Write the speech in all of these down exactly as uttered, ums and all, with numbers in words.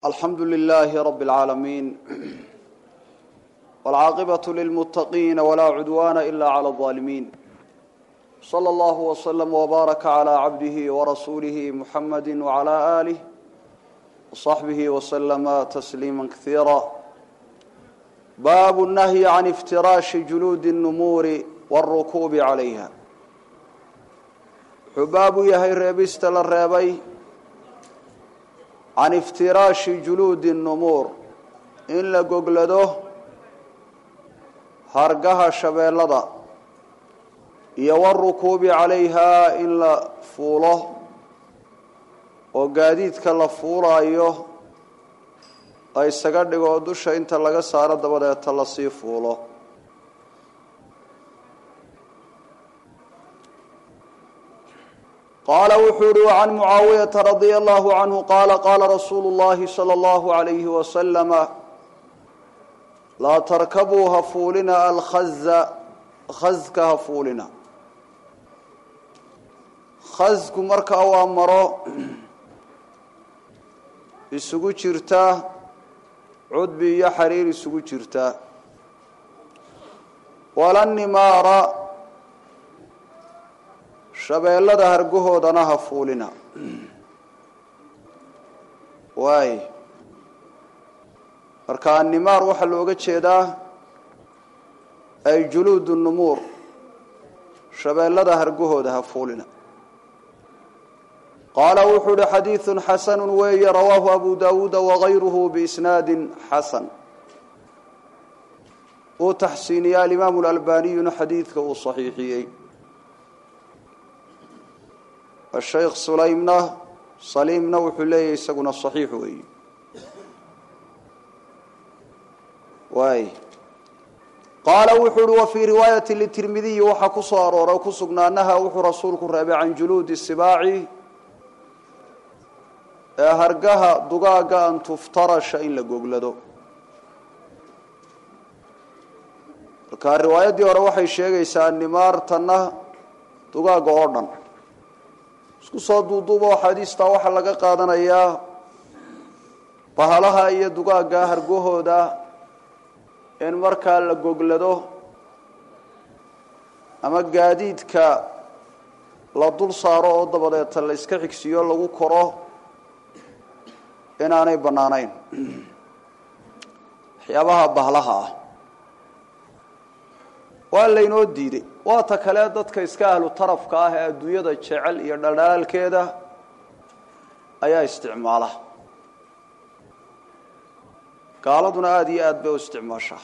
الحمد لله رب العالمين والعاقبة للمتقين ولا عدوان إلا على الظالمين صلى الله وسلم وبارك على عبده ورسوله محمد وعلى آله وصحبه وسلم تسليما كثيرا. باب النهي عن افتراش جلود النمور والركوب عليها. حباب يهي ريبست للريبي عن افتراش جلود النمور إن لقلده هرقها شبيلدا يوركوب عليها إن فوله وقاديدك لفوله أيه أي سقرد ودوش إنت لغا سارد ودا يتلصي فوله. قال وحوروا عن معاوية رضي الله عنه قال قال رسول الله صلى الله عليه وسلم لا تركبوا هفولنا الخز خزك هفولنا خزك مركا وامرو isugu jirta cudbi iyo xariir isugu jirta wala nimara shabeelada hargahoodana ha fuulina way marka nimar waxa looga jeedaa ay juluudun numur shabeelada hargahooda ha fuulina. قال وحول حديث حسن وي رواه أبو داود وغيره بإسناد حسن وتحسين يا الإمام الألباني حديثك الصحيحي. الشيخ سليمنا سليمنا وحلي يسقنا الصحيح وي واي. قال وحول وفي رواية للترمذي وحكو صار وكسقنا أنها وحو رسولك الرابع عن جلود السباع hargaha dugaaga an tuftarasha in la googlado. marka riwaayadii hore waxay sheegaysaa nimaartana dugaaga oo dhan isku soo duuduubo xadiista waxa laga qaadanayaa bahalaha iyo dugaaga hargahooda in marka la googlado ama gaadiidka la dul saaro oo dabadeed la iska xigsiyo lagu koro inaanay banaanayn waxyaabaha bahlaha ah waa laynoo diiday. waa ta kale dadka iska ahlu tarafka ah ee adduunyada jecel iyo dhaldhalaalkeeda ayaa isticmaala. gaaladuna aada iyo aad bay u isticmaashaa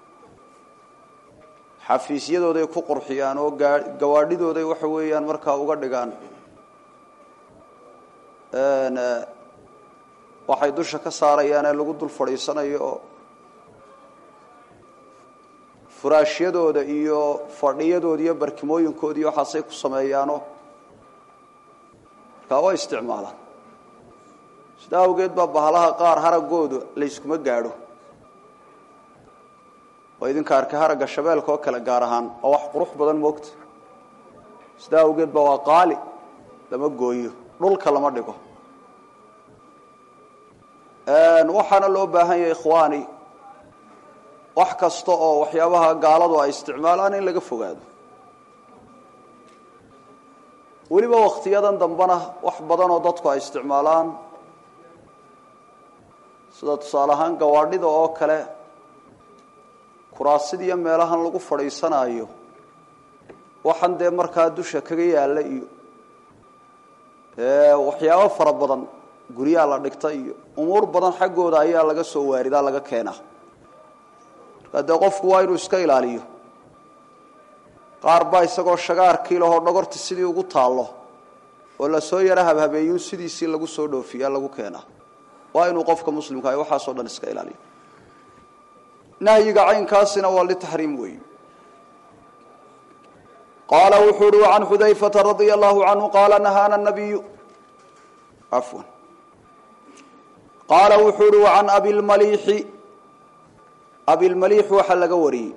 xafiisyadooday ku qurxiyaan oo gawaadhidooday waxa weeyaan markaa uga dhigaan waxay dusha ka saarayaan ee lagu dul fadhiisanayo oo furaashyadooda iyo fadhiyadooda iyo barkimooyinkooda iyo waxaasay ku sameeyaano markaa waa isticmaalaan. sidaa awgeed baa bahalaha qaar haragooda la iskuma gaadho oo idinka arkay haragga shabeelka oo kale gaar ahaan oo wax qurux badan moogta. sidaa awgeed baa waa qaali lama gooyo dhulka lama dhigo. waxaana loo baahan yahay ikhwaani wax kasta oo waxyaabaha gaaladu ay isticmaalaan in laga fogaado. weliba waqtiyadan dambana wax badan oo dadku ay isticmaalaan sida tusaale ahaan gawaadhida oo kale kuraasida iyo meelahan lagu fadhiisanayo waxaan dee markaa dusha kaga yaalla iyo waxyaabo fara badan guryaha la dhigta iyo umuur badan xaggooda ayaa laga soo waaridaa laga keenaa. marka qofku waa inuu iska ilaaliyo. qaar baa isagoo shagaarkii lahoo dhogorta sidii ugu taallo oo la soo yara habhabeeyun sidiisii lagu soo dhoofiyaa lagu keenaa. waa inuu qofka muslimka ah waxaasoo dhan iska ilaaliyo. nahyiga caynkaasina waa litaxriim weeye. qaala wuxuu can xudayfata radia allahu canhu qaala nahaana nabiyu cafwan قال وحور عن أبي المليح أبي المليح وحلق وري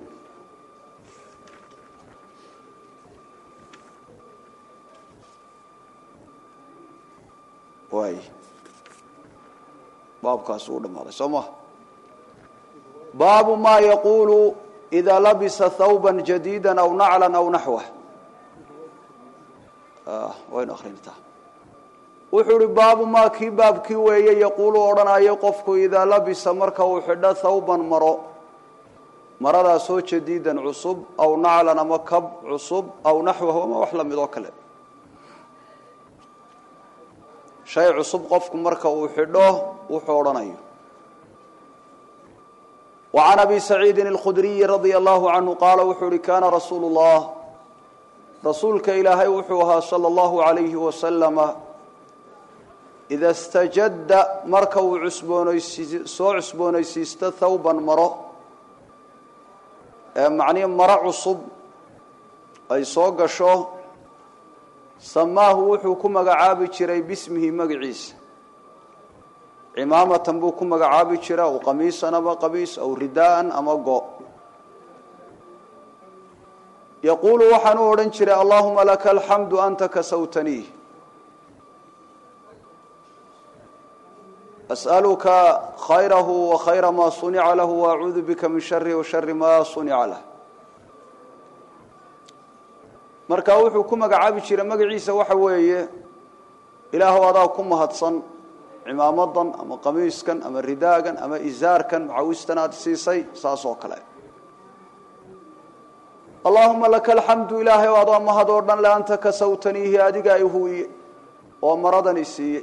واي baabkaas uu dhamaaday sooma baabu ma yaqulu idha labisa thawban jadidan aw na'lan aw nahwa ah wayna akhrinta wuxuu baabu ma ki baabki weeye yaqulu oranayo qofku idha labisa marka uu xidho thawban maro marada soo jadidan cusub aw na'lan ama kab cusub aw nahwa ma wax la mid oo kale shay cusub qofku marka uu xidho wuxuu oranayo وعن أبي سعيد الخدري رضي الله عنه قال وحوري كان رسول الله رسولك إلهي وحوها صلى الله عليه وسلم إذا استجد مركو عسبون سو عسبون يسيست ثوبا مرة معني مرة عصب أي صوغ شو سماه وحوكم عابي شري باسمه مقعيس عمامة تنبوكم مقعابي شرا وقميصا أما قميص أو رداء أما قو يقول وحنور شرا اللهم لك الحمد أنت كسوتني أسألك خيره وخير ما صنع له وأعوذ بك من شره وشر ما صنع له marka wuxuu ku magacaabi jiray magaciisa waxa weeye ilaahu adaa ku mahadsan cimaamadan ama qamiiskan ama ridaagan ama izaarkan macawistan aad siisay saas oo kale Allahumma lakal hamdu ilaahi adaa mahad oo dhan la anta ka sawtanihi adiga ay huwiye oo maradani siiyay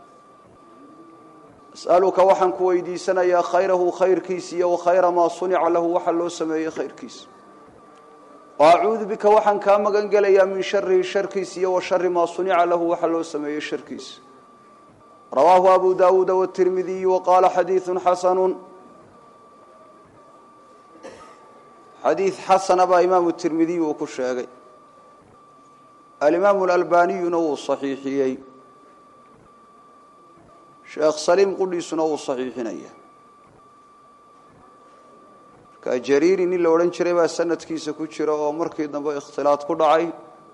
as'aluka waxaan ku weydiisanayaa khayrahu khayrkiisa iyo khayra ma sunica lahu waxa loo sameeyay khayrkiisa وأعوذ بك وحن كما قال يا من شر شركيس وشر ما صنع له وحلو سمي الشركيس رواه أبو داود والترمذي وقال حديث حسن حديث حسن أبا إمام الترمذي وكشاقي الإمام الألباني نو الصحيحي شيخ سليم قديس نو الصحيحين كجرير إن لورن شريبا سنة كيسة كشرة ومركي دم اختلاط كل عين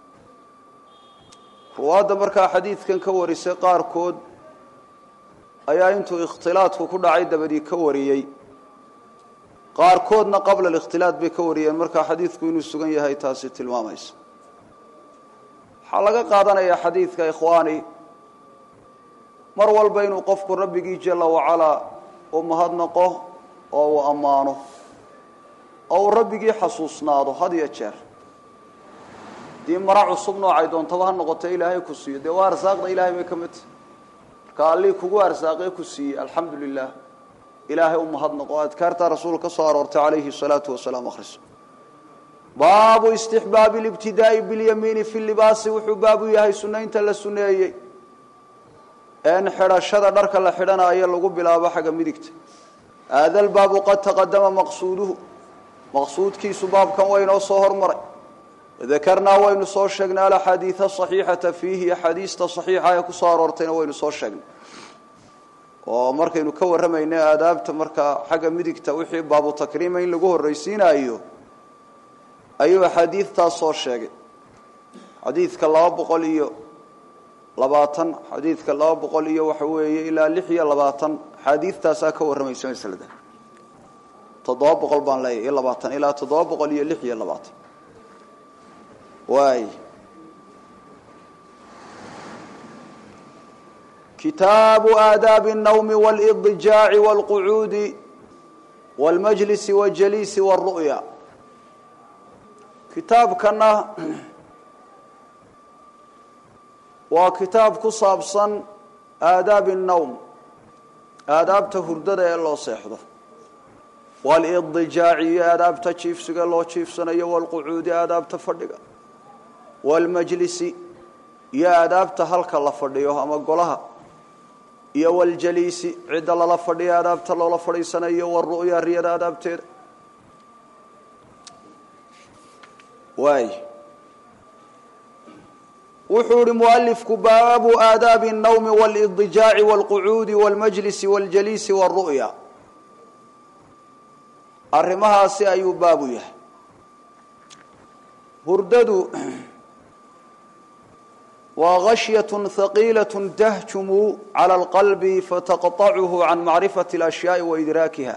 وهذا مركا حديث كان كوري سقار كود أيا أنتو اختلاط كل عين دبدي كوريي قار كودنا قبل الاختلاط بكوري مركا حديث كونو السجن هاي تاسيت الماميس حلقة قادنا يا حديث كإخواني مروى البين وقفك ربي جل وعلا ومهدنا قه أو أمانه أو ربي حسوسنا هذا هذا يشر دي مرع صبنا عيدون طبعا نقطة إلهي كسي دوار ساق إلهي مكمت قال لي كوار ساق كسي الحمد لله إلهي أم هذا نقاط كارت رسولك صار عليه الصلاة والسلام أخرس باب استحباب الابتداء باليمين في اللباس وحباب ياهي سنين تلا سنية أن حرشة درك الله حرنا أي اللقب بلا بحاجة مدكت هذا الباب قد تقدم مقصوده مقصود كي سباب كان وين صهر مري ذكرنا وين صور شقنا على حديث الصحيحة فيه حديث صحيحة يكسر ورتين وين صور شقنا ومركا نكور رمينا آداب تمركا حاجة مدك توحي باب تكريمين لجوه الرئيسين أيوه أيوه حديث تصور شقنا حديث كالله بقوليه لباطن حديث كالله بقوليه وحويه إلى لحية لباطن حديث تساك ورميسين سلده تضاب قلبان لا إلا باطن إلى تضاب قليل لحية إلا باطن واي كتاب آداب النوم والإضجاع والقعود والمجلس والجليس والرؤيا كتاب كنا وكتاب كصابصا آداب النوم آداب تهردد الله صيحده والإضجاع آداب تشيف سجى الله تشيف سنة والقعود آداب تفرقة والمجلس يا آداب تهلك الله فرديه أما قلها يا والجليس عد الله فرديه آداب تلا الله فرديه سنة والرؤيا رياض آداب تير واي وحور مؤلف كباب آداب النوم والإضجاع والقعود والمجلس والجليس والرؤيا arrimahaasi ayuu baabu yahay hurdadu وغشية ثقيلة تهجم على القلب فتقطعه عن معرفة الأشياء وإدراكها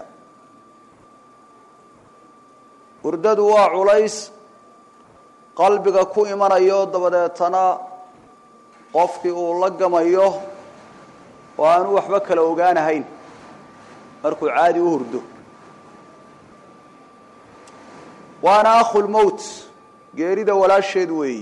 وردد وعليس قلبك كو إيمان أيوه دبدتنا قفك أولقم أيوه وأنو وحبك لأوغان هين مركو عادي وهردو وأنا أخو الموت قيريد ولا شيدوي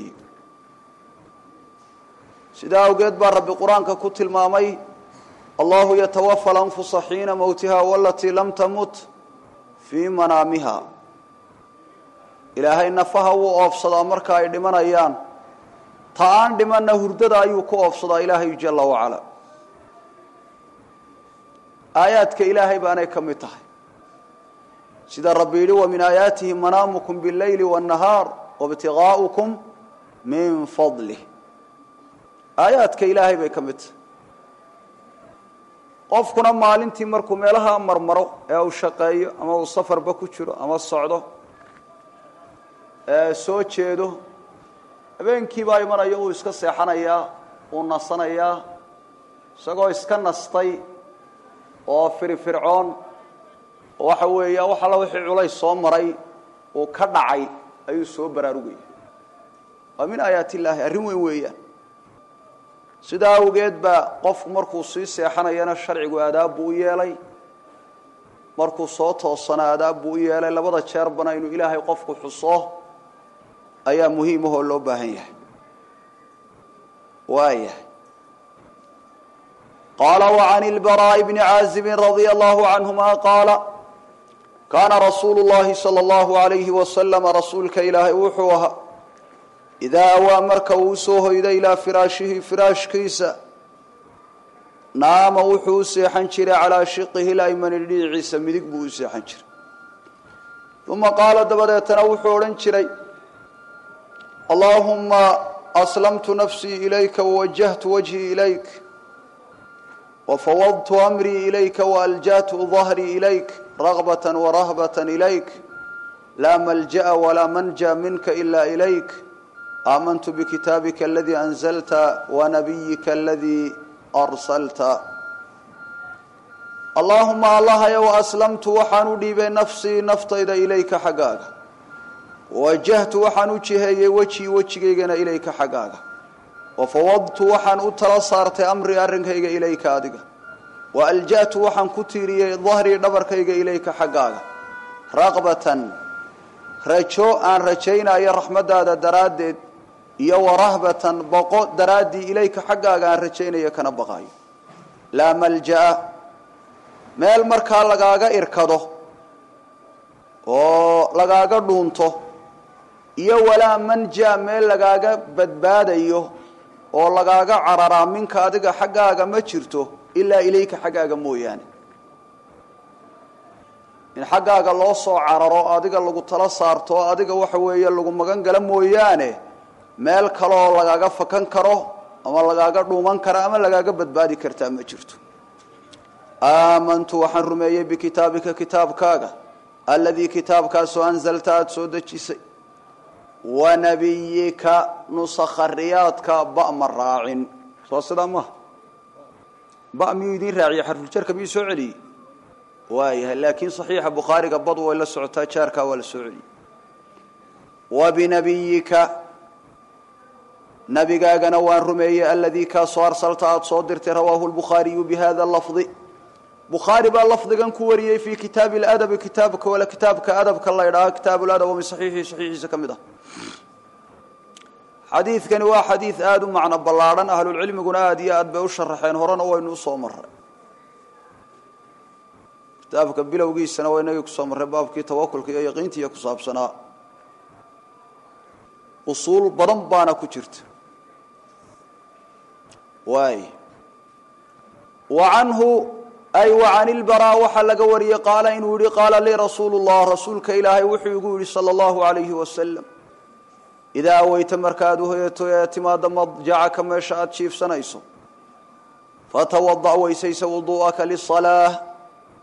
سيدا وقيد بار ربي قرآنك كتل مامي الله يتوفى الأنفس حين موتها والتي لم تمت في منامها إلهي نفها وأفصد أمرك أي من أيان تان دمان هردد أيوكو أفصد إلهي جل وعلا آياتك إلهي بأني كمتها سيدا ربي لي ومن آياته منامكم بالليل والنهار وابتغاؤكم من فضله آياتك إلهي بكمتها قفكنا مالنتي مركو ميلها مرمرو أو شقايو أما السفر بكو جرو أما الصعدو soo jeedo habeenkii baa imanayo uu iska seexanaya uu nasanaya isagoo iska nastay oo firfircoon waxa weeyaa waxa la wixii culay soo maray oo ka dhacay ayuu soo baraarugay waa min aayaati ilaahi arrin weyn weeyaan sidaa awgeed baa qofku markuu sii seexanayana sharcigu aadaab buu yeelay markuu soo toosana aadaab buu yeelay labada jeer bana inuu ilaahay qofku xuso ayaa muhiim ah oo loo baahan yahay waaya qala wa 'an al-bara' ibn 'azib radiyallahu anhuma qala kana rasulullah sallallahu alayhi wa sallam rasulka ilahi wuxuha idha wa marka uu soo hoyday ila firashihi firashkiisa naama wuxuu seexan jiray ala shiqihi al-ayman dhiciisa midig buu seexan jiray thumma qala dabadeetana wuxuu oran jiray اللهم أسلمت نفسي إليك ووجهت وجهي إليك وفوضت أمري إليك وألجأت ظهري إليك رغبة ورهبة إليك لا ملجأ ولا منجا منك إلا إليك آمنت بكتابك الذي أنزلت ونبيك الذي أرسلت اللهم الله يا وأسلمت وحنودي بنفسي نفطيد إليك حقاك وجهت وحن وجهي وجهي وجهينا إليك حقاك وفوضت وحن أتلصرت أمري أرنكيك إليك أدقى وألجأت وحن كتيري ظهري نبركيك إليك حقاك رغبة رجو أن رجينا يا رحمة هذا درادد يا ورهبة بقو درادي إليك حقاك أن رجينا يا كنبغاي لا ملجأ ما المركا لغاك إركضه ولغاك دونته iyo wala manja meel lagaaga badbaadayo oo lagaaga carara minka adiga xaqaaga ma jirto illa ilayka xaqaaga mooyaan in xaqaaga loo soo cararo adiga lagu tala saarto adiga waxa weeye lagu magan gala mooyaane meel kale oo lagaaga fakan karo ama lagaaga dhuuman karo ama lagaaga badbaadi kartaa ma jirto aamantu wa harrumayya bi kitabika kitabkaaga alladhi kitabka soo anzalta soo dajisay ونبيك نسخ الرياضك بأم الراعن صوصدا ما بأم يدين راعي حرف الشركة بيسعلي وايه لكن صحيح بخاري قبض ولا سعتا شاركة ولا سعلي وبنبيك نبيك نوان رمي الذي كصار سلطات صدرت رواه البخاري بهذا اللفظ بخاري باللفظ كان كوري في كتاب الأدب كتابك ولا كتابك أدبك الله يراه كتاب الأدب ومن صحيح صحيح كمده حديث كان هو حديث آدم معنا بلارن أهل العلم يقولون آدي آد بأشرحين هرنا وينو صومر كتابك بلا وجي سنة وينو يكصومر باب كي توكل كي يقينتي يكصاب سنة أصول برم بانا كجرت واي وعنه أي وعن البراء وحلق وري قال إن وري قال لي رسول الله رسولك إلهي وحي يقول صلى الله عليه وسلم إذا أويت مركاده يتماد مضجعك ما شاءت شيف سنيسو فتوضع ويسيس وضوءك للصلاة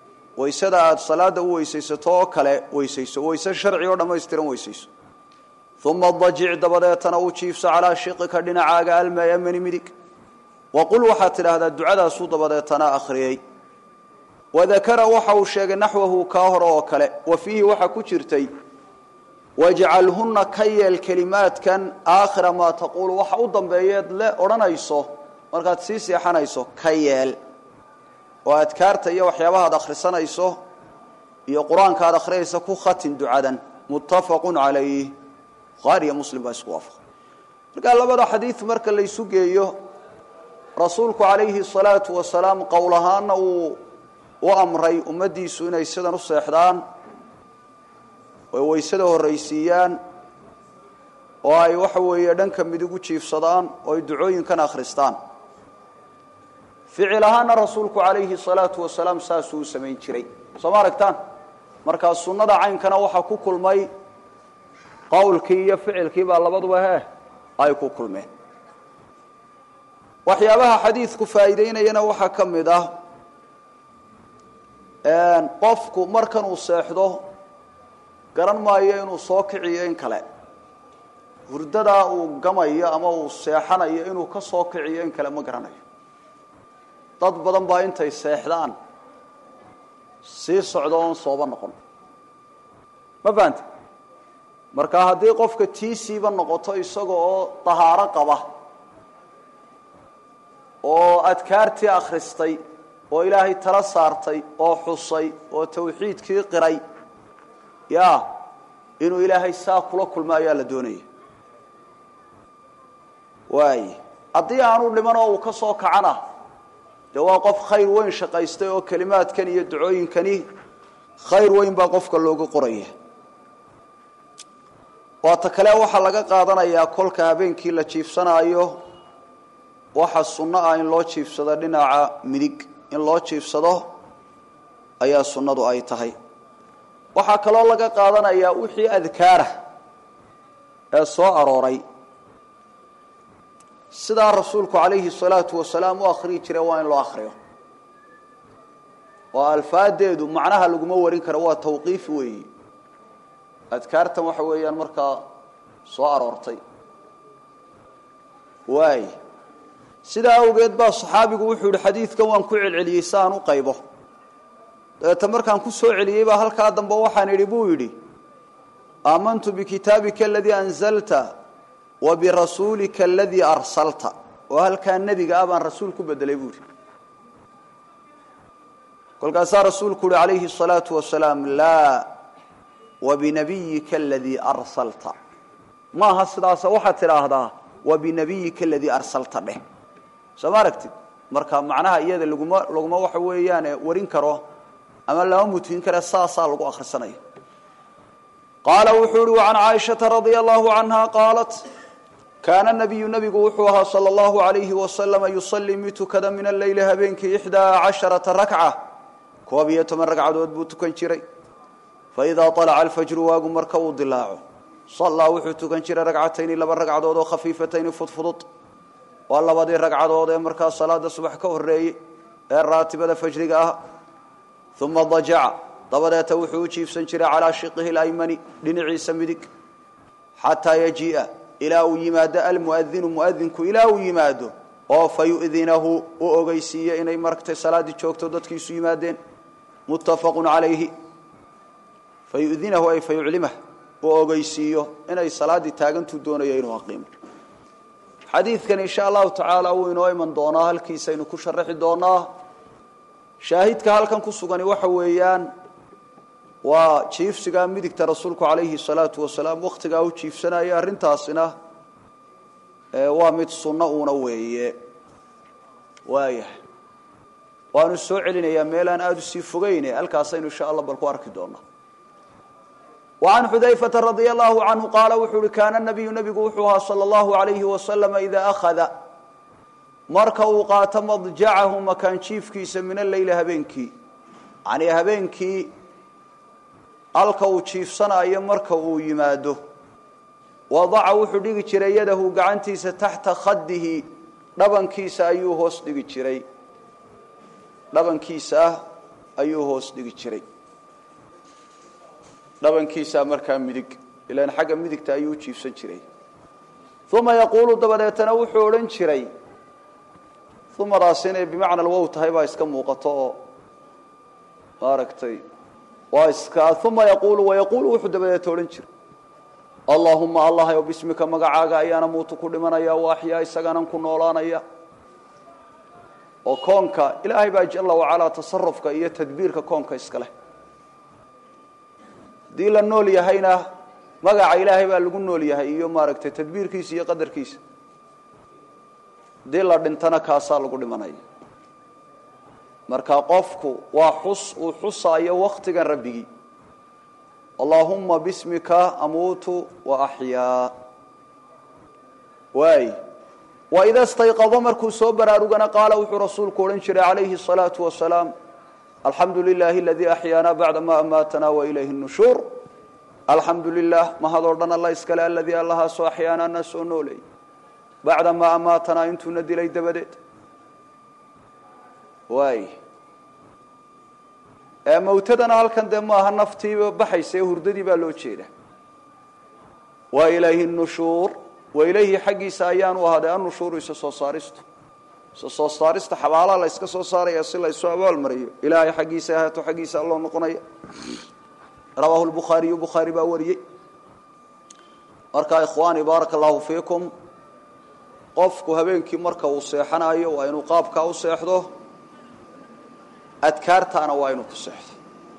ويسدعت صلاة ويسيس توكل ويسيس ويسيس شرعي ولما يسترم ويسيس ثم الضجع دبدتنا وجيفس على شقك دنعاغا الميمن مدك وقل وحات هذا الدعاء سو دبدتنا اخريي وذكر وحو شيغ نحوه كاهر وكله وفيه وحا كجرتي واجعلهن كي الكلمات كان آخر ما تقول وحا ودنبيد لا اورنayso markaad si seexanayso kayel oo adkaarta iyo waxyaabaha aad akhrisanayso iyo quraanka aad akhriyayso ku khatin ducadan muttafaqun alayhi qariya muslim baa isku waafaq marka labada xadiis marka la isu geeyo rasuulku alayhi salatu wasalaam qowlahaana uu wa amray ummadiisu inay sidan u seexdaan oo weysada horeysiiyaan oo ay waxa weeye dhanka midig u jiifsadaan oo ay ducooyinkan akhristaan ficilahana rasuulku alayhi salatu wasalaam saasuu sameyn jiray soo maaragtaan marka sunnada caynkana waxa ku kulmay qowlkii iyo ficilkii baa labaduba ah ay ku kulmeen waxyaabaha xadiisku faa'iideynayna waxa kamid ah een qofku markan uu seexdo garan maayo inuu soo kiciyo in kale hurdada uu gamayo ama uu seexanayo inuu ka soo kiciyo in kale ma garanayo dad badan baa intay seexdaan si socdoon sooba noqon ma fahanti marka hadii qofka tiisiiba noqoto isagoo tahaaro qaba oo adkaartii akhristay oo ilaahay tala saartay oo xusay oo tawxiidkii qiray ya inuu ilaahay saa kula kulmaayo la doonayay waay hadii aanu dhiman oo uu ka soo kacana jawaab qof khayr weyn shaqaystay oo kalimaadkan iyo ducooyinkani khayr weyn baa qofka loogu qoraya waata kale waxa laga qaadanayaa kolka habeenkii la jiifsanayo waxa sunno ah in loo jiifsado dhinaca midig in loo jiifsado ayaa sunnadu ay tahay waxa kale oo laga qaadanayaa wixii adkaara ee soo arooray sida rasuulku alayhi salatu wasalaam oo akhri jiray waa in loo akhriyo oo alfaadeedu macnaha lagu ma warin karo waa tawqiif weey adkaartan waxa weeyaan marka soo aroortay waay sida awgeed baa saxaabigu wuxuu yiri xadiiskan waan ku celceliyay saan u qaybo ta markaan ku soo celiyay baa halka dambe waxaan yiri buu yiri aamantu bi kitabika alladhi anzalta wa bi rasulika alladhi arsalta wa hal kan nabiga abaan rasuulku bedelay buu yiri kolkaas rasuulku alayhi salatu wasalaam la wa bi nabiyyika alladhi arsalta ma hasdaas waxa tiraahdaa wa bi nabiyyika alladhi arsalta bih samaragti marka macnaha iyada laguma laguma waxa weeyaan warin karo ama la mutin kara saasa lagu akhrisanayo qala wuxuu wa an aisha radhiyallahu anha qalat kana nabiyyu nabiyyu wuxuu sallallahu alayhi wa sallam yusalli mitukada min al-layl habeenki ihda asharata rak'ah koobiyo toban ragcadood buu tukan jiray fa idha tala'a al-fajr wa marka uu dilaaco salla wuxuu tukan jiray ragcatayn laba ragcadood oo khafiifatayn fudfudud waa labadii ragcadood ee marka salaada subax ka horeeyay ee raatibada fajriga ah thumma daja'a dabadata wuxuu jiifsan jiray ala shiqihi al-aymani dhinaciisa midig hatta yaji'a ila yimaada al-muadhdhin muadhdhinku ila yimaado oo fayu'dhinahu oo ogeysiyo inay markay salaadi joogto dadkiisu yimaadeen muttafaqun alayhi fayu'dhinahu ay fayu'limahu oo ogeysiyo inay salaadi taagantu doonayo inuu aqiimo xadiiskan insha Allah ta'ala uu inoo iman doona halkiisa inuu ku sharaxi doona shaahidka halkan ku sugan waxa weeyaan waa jiifsiga midigta rasuulku alayhi salatu wasalaam waqtiga uu jiifsanaya arintaasina ee waa mid sunna una weeye waaya waanu soo celinayaa meelaan aad u sii fogeeyne halkaas aynu insha Allah bal ku arki doona وعن حذيفة رضي الله عنه قال وحول كان النبي نبي وحوها صلى الله عليه وسلم إذا أخذ مركو قات مضجعه مكان شيفكيس من الليل هبينكي يعني هبينكي ألقوا شيف صنع يمركو يماده وضع وحديق جري يده قعنتيس تحت خده لبن كيس أيوه هوس ديق جري لبن كيس أيوه هوس ديق جري لبن كيسا مركا مدق إلى أن حاجة مدك تأيو تشيف سنشري ثم يقول دبدتنا وحورن شري ثم راسين بمعنى الووت هاي بايسكم وقطاء باركتي واسكا ثم يقول ويقول وحد دبدتنا شري اللهم الله وباسمك مقعاق أيانا موت كل من أيا وأحياء سقانا كن نولانا أيا وكونك إلهي باج الله وعلى تصرفك إيا تدبيرك كونك إسكاله دي للنولي هينا مقع إلهي بقى نولي هي إيو ماركت تدبير كيس إيا قدر كيس دي لردنتنا كاسا لقل من أيا مركا قفكو وحص وحص أيا وقتك ربي اللهم باسمك أموت وأحيا واي وإذا استيقظ مركو صبر أرغنا قال وحو رسول كورنشر عليه الصلاة والسلام الحمد لله الذي أحيانا بعدما أماتنا وإليه النشور الحمد لله ما هذا الله إسكال الذي الله سو أحيانا الناس نولي بعدما أماتنا انتو ندي لي دبدت واي موتدنا halkan de ma aha naftii baxaysay hurdadii baa loo jeeda wa ilayhi an-nushur wa ilayhi xaqiisa ayaan u ahaaday an-nushur isa soo saaristo soo saarista xabaala la iska soo saaraya si la isu abaal mariyo ilaahay xaqiisa ahaato xaqiisa Allah noqonaya rawahu al-bukhari bukhari baa wariyay marka ikhwaani barakallahu fiikum qofku habeenkii marka uu seexanayo waa inuu qaabka u seexdo adkaartaana waa inuu ku seexdo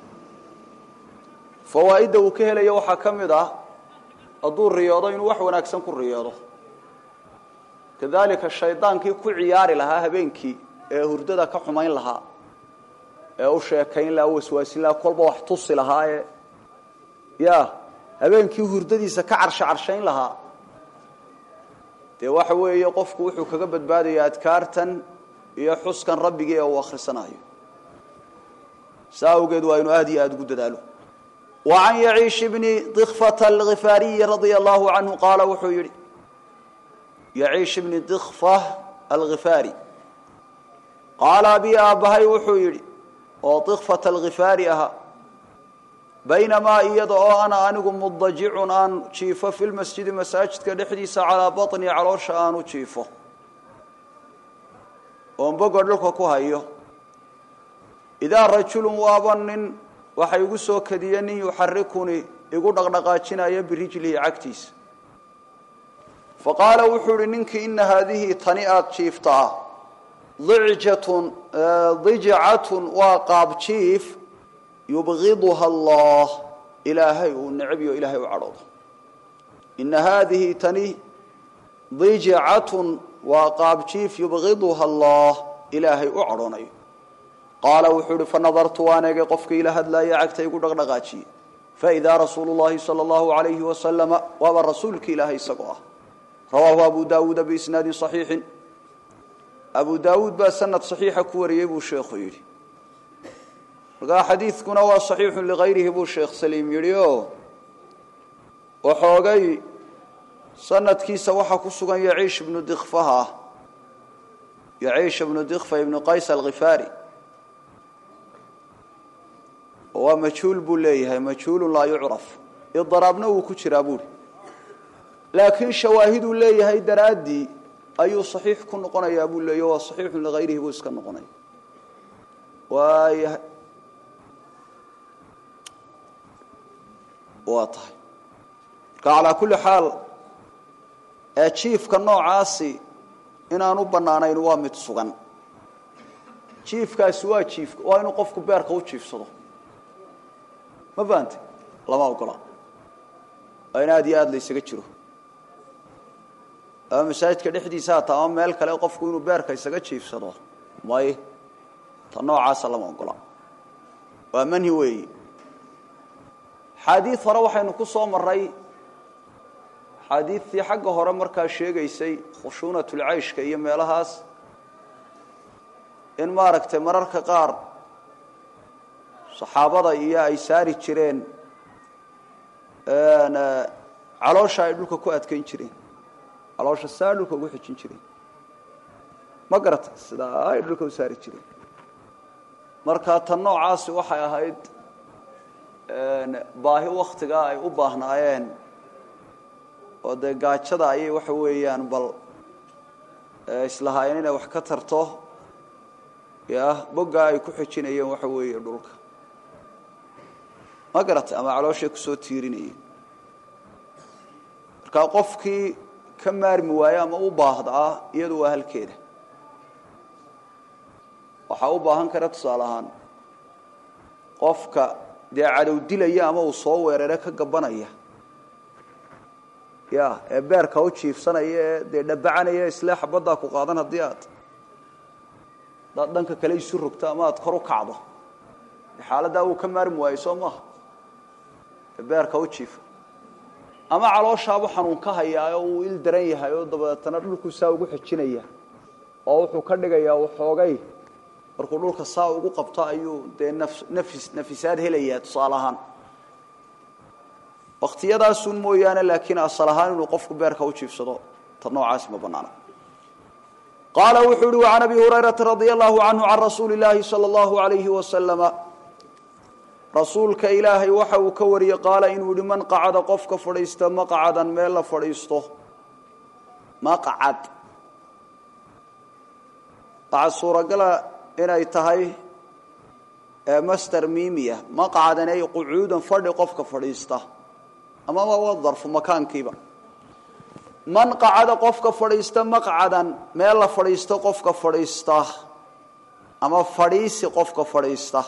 fawaa'ida uu ka helayo waxa kamid ah aduu riyoodo inuu wax wanaagsan ku riyoodo kadalika shaydaankii ku ciyaari lahaa habeenkii ee hurdada ka xumayn lahaa ee u sheekayn lahaa waswaasin lahaa kolba wax tusi lahaa ee ya habeenkii hurdadiisa ka carsha carshayn lahaa de waxa weeye qofku wuxuu kaga badbaadayaa adkaartan iyo xuskan rabbiga ee uu akhrisanayo ساوجد وإنه آدي آد داله وعن يعيش بن ضخفة الغفاري رضي الله عنه قال وحيري يعيش بن ضخفة الغفاري قال أبي أبهي وحيري وضخفة الغفاري أها بينما يدعو أنا أنكم مضجع أن شيفه في المسجد مساجد كالحديث على بطني عروش أن شيفه وانبقر لك كهيه إذا رجل وابن وحيقصو كديني يحركني يقول دغدغاجنا برجله عكتيس فقال وحور منك إن هذه طنيئة شيفتا ضجعة ضجعة وقاب شيف يبغضها الله إلهي والنعبي وإلهي وعرض إن هذه تني ضجعة وقاب شيف يبغضها الله إلهي وعرض قال وحور فنظرت وانا قفك إلى هذا لا يعكت يقول دغدغاجي فإذا رسول الله صلى الله عليه وسلم وبرسولك إلهي سقاه رواه أبو داود بإسناد صحيح أبو داود بسند صحيح كوري أبو الشيخ يري رقا حديث كنا هو صحيح لغيره أبو الشيخ سليم يريو وحوغي سند كيس وحكو سقا يعيش بن دغفها يعيش بن دغفة ابن قيس الغفاري ومجهول بوليه مجهول لا يعرف يضربنا وكجرابول لكن شواهد ليه هي درادي اي صحيح كن قنيا ابو ليه وصحيح لغيره بو اسكن قنيا واي واضح على كل حال اتشيف كنوعاسي ان انو بنانين waa mid sugan chiefkaas waa chief waa inuu qofku beerka u chiefsado ما فهمت لما أقوله أنا هذه هذا ليس كتيره أما مساجد كده حديثات أما مالك لا يقف كونه بارك يسقط شيء في صداه ما يه تنوع عسى لما أقوله ومن هو حديث روح إنه قصة مرة حديث في حقه هرمر كاشيء جيسي خشونة العيش كي يملهاس إن ماركت مرر كقار صحابة إياه أي ساري تشرين أنا علوش يدلك كوات كين تشرين علوش السار لك وجه تشرين ما قرأت سدا يدلك وساري تشرين مركات النوع عاصي وحيا هيد باهي وقت جاي وباهنا عين oo de gaajada ay waxa weeyaan bal islahaayeen inay wax ka tarto ya boga ay ku xijinayeen waxa weeye dhulka ma garatay ama calooshay ku soo tiirinayeen marka qofkii ka maarmi waaya ama u baahdaa iyadu waa halkeeda waxa u baahan kara tusaalahan qofka de cadow dilaya ama uu soo weerare ka gabanaya ya ee beerka u jiifsanaya de dhabacanaya isla xabada ku qaadan hadii aad dad dhanka kale isu rogta ama aad kor u kacdo xaaladda uu ka maarmi waayo Soomaa beerka u jiif ama calooshaaba xanuun ka hayaayo uu il daran yahay oo dabadeetana dhulku saa ugu xijinaya oo wuxuu ka dhigayaa waxoogay markuu dhulka saa ugu qabto ayuu de nafis nafisaad helaya tusaalahan waqtiyadaas uu mooyaane laakiin asalahan inuu qofku beerka u jiifsado tan noocaas ma banaana قال وحوري عن أبي هريرة رضي الله عنه عن رسول الله صلى الله عليه وسلم رسولك إلهي وحو كوري قال إنه لمن قعد قفك فريست مقعدا ميلا فريسته مقعد طع الصورة قال إنه يتهي مستر ميمية مقعدا أي قعودا فرد قفك فريسته أما هو الظرف مكان كيبا من قعد قفك فريسته مقعدا ميلا فريسته قفك فريسته أما فريس قفك فريسته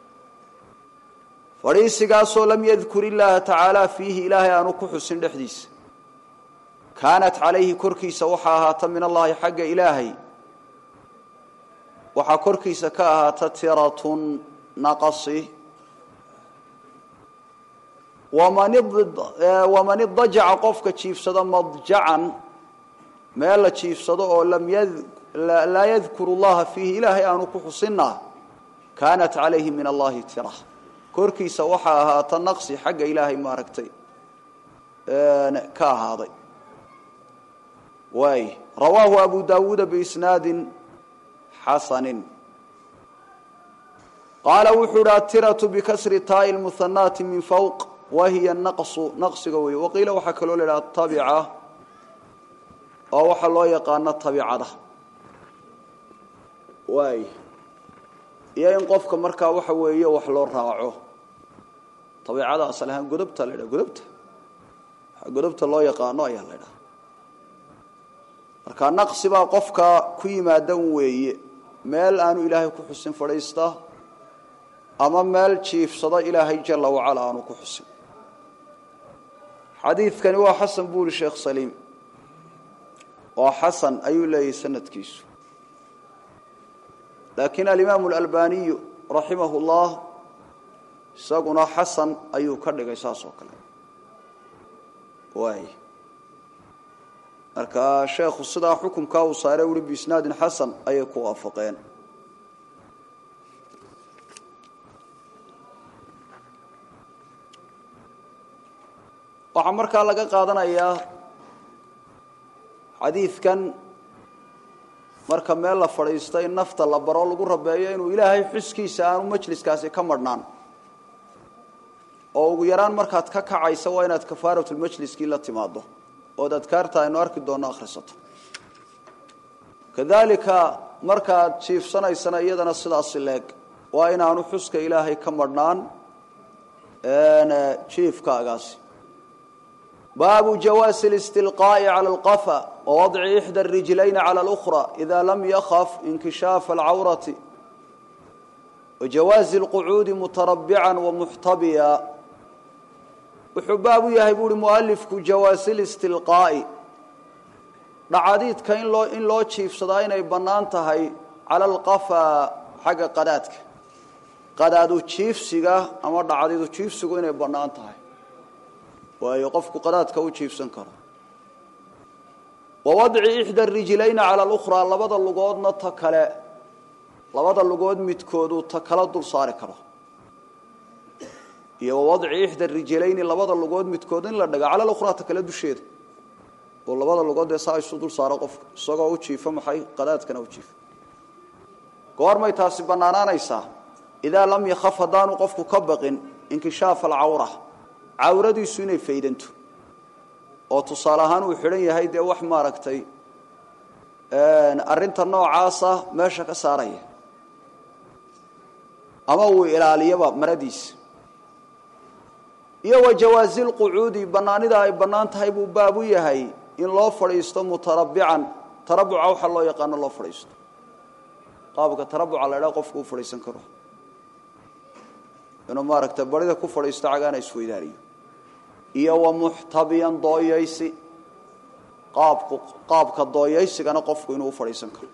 فريسقاسو لم يذكر الله تعالى فيه إلهي أنو كحسن دحديس كانت عليه كركيس وحاها من الله حق إلهي وحا كركيس كاها تترة نقصي ومن ومن الضجع قفك تشيف صدا مضجعا ما لا تشيف صدا لم يذ لا يذكر الله فيه إلهي أنو كحسنه كانت عليه من الله ترة كركيس وحاها تنقصي حق إلهي ما ركتي آه كاهاضي واي رواه أبو داود بإسناد حسن قال وحرا الترة بكسر تاء المثنات من فوق وهي النقص نقص قوي وقيل وحكلوا لها الطبيعة أو وحلوا يقان الطبيعة واي يا ينقفك مركا وحويه وحلو راعه طبيعه اصلها غدبت ليدا غدبت غدبت لو يقانو يا ليدا marka naqsi ba qofka ku yimaadan weeye meel aanu ilaahay ku xusin fadhiista ama meel jiifsada ilaahay jalla wa ala aanu ku xusin xadiidkani waa xasan buul sheekh saliim waa xasan ayuu leeyahay sanadkiisu لكن الإمام الألباني رحمه الله ساقنا حسن أيو كردق إساس وكلا واي أركا الشيخ الصدا حكم كاو صاري ورب إسناد حسن أيكو وافقين وعمر كان لقى قادنا إياه حديث كان marka meel la fadhiistay nafta la baro lagu rabeeyo inuu ilaahay xuskiisa aanu majliskaasi ka marnaan oo ugu yaraan markaad ka kacayso waa inaad kafaaratul majliski la timaado oo dadkaarta aynu arki doono akhrisato kadalika markaad jiifsanaysana iyadana sidaas leeg waa inaanu xuska ilaahay ka marnaan een jiifkaagaasi باب جواز الاستلقاء على القفا ووضع إحدى الرجلين على الأخرى إذا لم يخف انكشاف العورة وجواز القعود متربعا ومحتبيا وحباب يهبون مؤلف جواز الاستلقاء نعاديد كاين لو إن لو تشيف صداين أي بنانتهي على القفا حق قداتك قدادو تشيف سيغا أما نعاديدو تشيف سيغو إن أي بنانتهي ويقفك قراتك وجيف سنكر ووضع إحدى الرجلين على الأخرى لبض اللقود نتكلا لبض اللقود متكودو تكلا دول صار كره ووضع إحدى الرجلين لبض اللقود متكودين لدقى على الأخرى تكلا دوشيد واللبض اللقود يساعد دول صار قف سقا وجيف محي قراتك وجيف قوار ما يتاسب بنانا نيسا إذا لم يخف دان قفك كبق انكشاف العورة عورتي سنة فيدنتو oo tusaale ahaan uu xidhan yahay dee wax maaragtay een arinta noocaas ah meesha ka saaraya ama uu ilaaliyaba maradiis iyo wajawaazil quudi banaanida ay banaan tahay buu baab u yahay in loo fadhiisto mutarabbican tarabbuca waxa loo yaqaan loo fadhiisto qaabka tarabbuca la ilaa qofku u fadhiisan karo inuu maaragtay barida ku fadhiisto cagaana isweydaariyo iyo wa muhtabiyan dooyaysi qaabku qaabka dooyaysigana qofku inuu u fadhiisan karo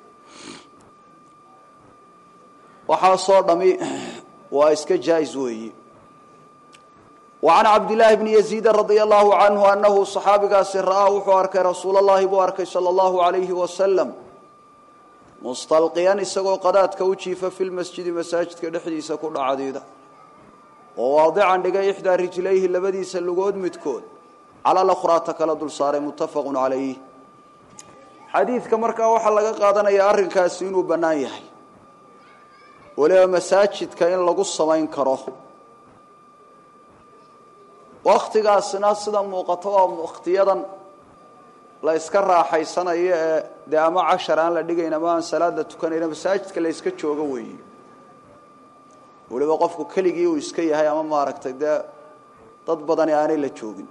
waxa soo dhami waa iska jaayiz weeyi وعن عبد الله بن يزيد رضي الله عنه أنه صحابي قاسر رآه وحوارك رسول الله بوارك صلى الله عليه وسلم مستلقيا إساقو قدات كوشيف في المسجد مساجد كدحديث كل عديدة وواضعا لقى إحدى رجليه اللبدي سلقود متكود على الأخرى تكالد الصار متفق عليه حديث كمركا وحلق قادنا يأرن كاسين وبنايه ولا مساجد كاين لقصة ما ينكره waqtigaasna sida muuqato waqtiyadan la iska raaxaysanayo ee daama cashar aan la dhigayna ma aan salaada tukanayna masaajidka la iska joogo weey waliba qofku kaligii uu iska yahay ama maaragtay dad badan aanay la joogin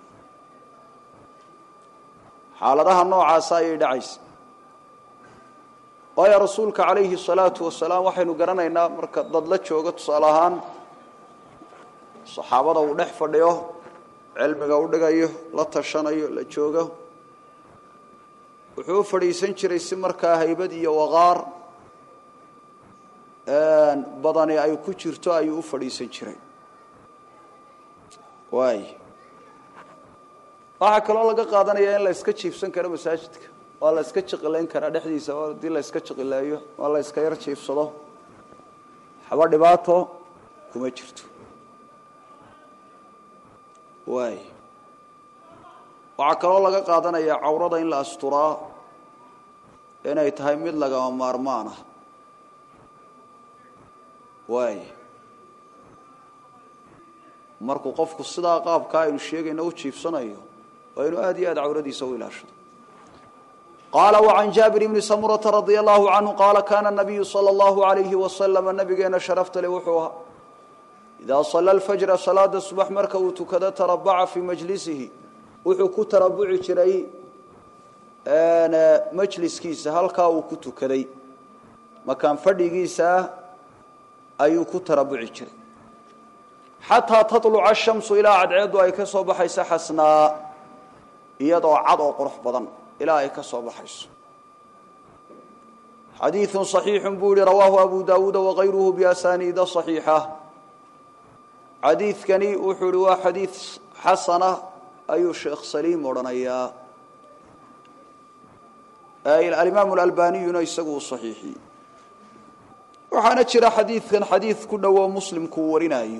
xaaladaha noocaas ay dhacaysay oo rasuulka kaleeyhi salaatu wasalaam waxaynu garanaynaa marka dad la joogo tusaalahaan saxaabada uu dhex fadhiyo cilmiga u dhigayo la tashanayo la joogo wuxuu fadhiisan jiray si markaa haybad iyo waqaar een badani ay ku jirto ay u fadhiisan jiray way waxa kale oo laga qaadanaya in la iska jiifsan karo masaajidka oo la iska jiqileen kara dhexdiisa oo dii la iska jiqileeyo oo la iska yar jiifsado haba dhibaato kuma jirto way waxa kale oo laga qaadanaya cawrada in la asturaa inay tahay mid laga maarmaan ah way markuu qofku sidaa qaabka ay sheegayna u jiifsanayo waa inuu aad iyo aad cawradiisa u ilaashado قال وعن جابر بن سمرة رضي الله عنه قال كان النبي صلى الله عليه وسلم نبينا شرفت له وحوها إذا صلى الفجر صلاة الصبح مركه وتكذا تربع في مجلسه وحكو تربع جري أنا مجلس كيسة هلكا وكتو كذي مكان فردي كيسة أيوكو تربع جري حتى تطلع الشمس إلى عدعد وأيك صبح يسحسنا يضع عضو قرح بدن إلى أيك صبح يس حديث صحيح بولي رواه أبو داود وغيره بأسانيد صحيحة حديث كني وحلوا حديث حسنة أي الشيخ سليم ورنيا أي الإمام الألباني ينسقه صحيحي وحنشر حديث كان حديث كنا ومسلم كورنا أيه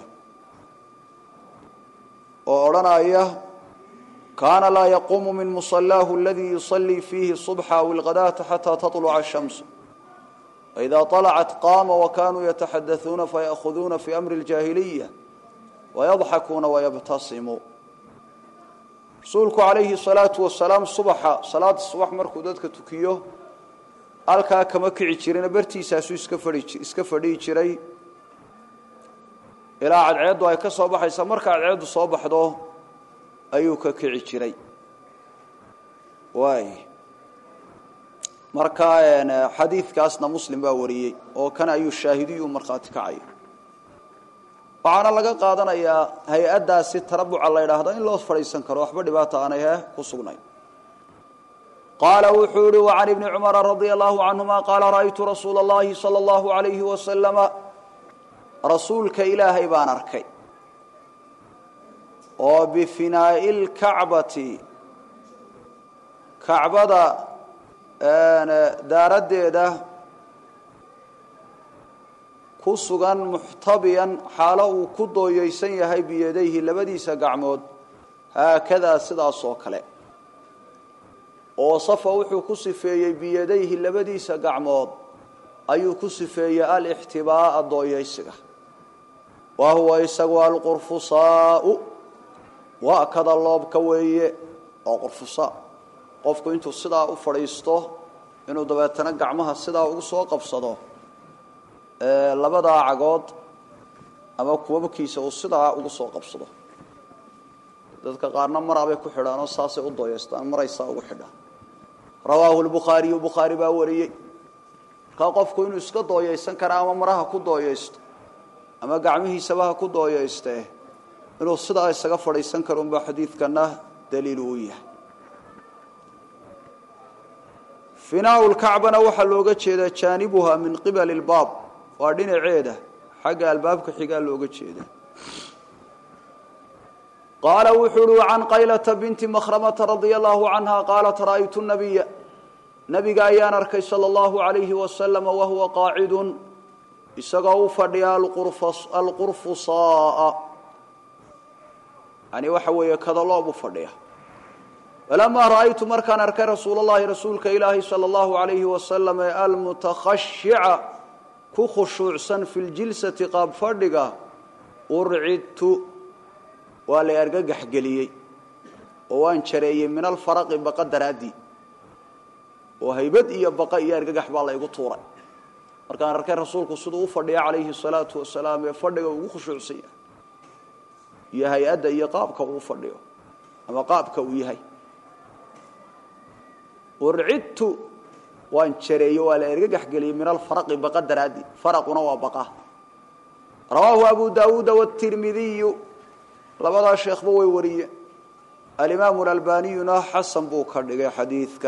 ورنا أيه كان لا يقوم من مصلاه الذي يصلي فيه الصبح أو الغداة حتى تطلع الشمس وإذا طلعت قام وكانوا يتحدثون فيأخذون في أمر الجاهلية ويضحكون ويبتسموا رسولك عليه الصلاة والسلام الصبح صلاة الصبح مركو دادك تكيو ألكا كما كعي جيرين برتي ساسو اسكفردي جيري إلى عدعيد وأيكا صباح يسمرك عدعيد صباح دو أيوكا كعي جيري واي مركا حديث كاسنا مسلم باوريي وكان أيو الشاهدي ومرقات كعي waxaana laga qaadanayaa hay'adaasi tarabuc la yiraahdo in loo fariisan karo waxba dhibaato aan ahay ku sugnay qala wuxuu wa ali ibn umar radiyallahu anhuma qala ra'aytu rasuulallahi sallallahu alayhi wa sallama rasuulka ilaahay baan arkay oo bi finaa'il ka'bati ka'bada ana daaradeeda kusugan muhtabiyan xaalo uu ku dooyaysan yahay biyadayhi labadiisa gacmood haakada sidaas oo kale oo safa wuxuu ku sifeeyay biyadayhi labadiisa gacmood ayuu ku sifeeyay al-ihtibaa dooyaysiga wa huwa isagu al-qurfusaa wa kada loobka weeye oo qurfusa qofku intuu sidaa u fadhiisto inuu dabeetana gacmaha sidaa ugu soo qabsado ee labada cagood ama kuwabkiisa uu sidaa ugu soo qabsado dadka qaarna marabay ku xidhaan oo saasay u dooyeystaan maraysa ugu xidhaan rawaahu al-bukhari bukhari baa wariyay ka qofku inuu iska dooyeysan kara ama maraha ku dooyeysto ama gacmihiisaba ku dooyeystee inuu sidaa isaga fadhiisan karo baa xadiidkana daliil u yahay finaa'u al-ka'bana waxa looga jeedaa jaanibuha min qibal al-baab waa dhinaceeda xagga albaabka xiga looga jeedaa قال وحلو عن قيلة بنت مخرمة رضي الله عنها قالت رأيت النبي نبي أيان أركي صلى الله عليه وسلم وهو قاعد إسقوا فديا القرفص القرفصاء يعني وحوي كذا الله بفديا فلما رأيت مركان أركي رسول الله رسولك إلهي صلى الله عليه وسلم المتخشع كخشوع في الجلسة قاب فدقا أرعدت ولا يرجع حجليه وان شريه من الفرق بقدر هدي وهيبد يبقى يرجع بالله يقطوره markaan arkay rasuulku sidoo u fadhiyo calayhi salaatu wasalaam ee fadhiga ugu khushuucsan yahay hay'adda iyo qaabka uu fadhiyo ama qaabka uu yahay urcidtu waan shareeyo wala ergax galiyay min al farq baqadar hadi farquna waa baqa rawahu abu daawud wa at-tirmidhi labada sheekhba way wariyeen al-imam al-albani na hasan buu ka dhigay xadiidka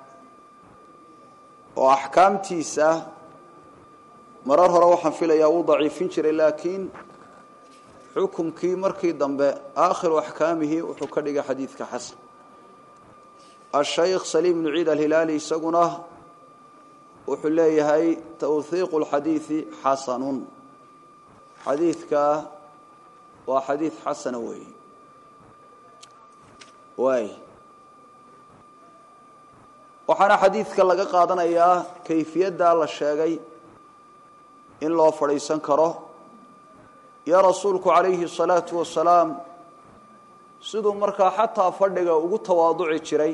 oo ahkaamtiisa marar hore waxaan filayaa uu daciifin jiray laakiin xukumkii markii dambe aakhir ahkaamihi wuxuu ka dhigay xadiidka hasan al-shaykh salim ibn ciid al-hilali isaguna wuxuu leeyahay tawthiq al-hadith hasanun xadiidka وحديث حسن وي واي وحنا حديثك laga qaadanaya kayfiyada la sheegay in loo fariisan karo ya rasuulku kaleeyhi salaatu wasalaam sidoo marka xataa fadhiga ugu tawaaduci jiray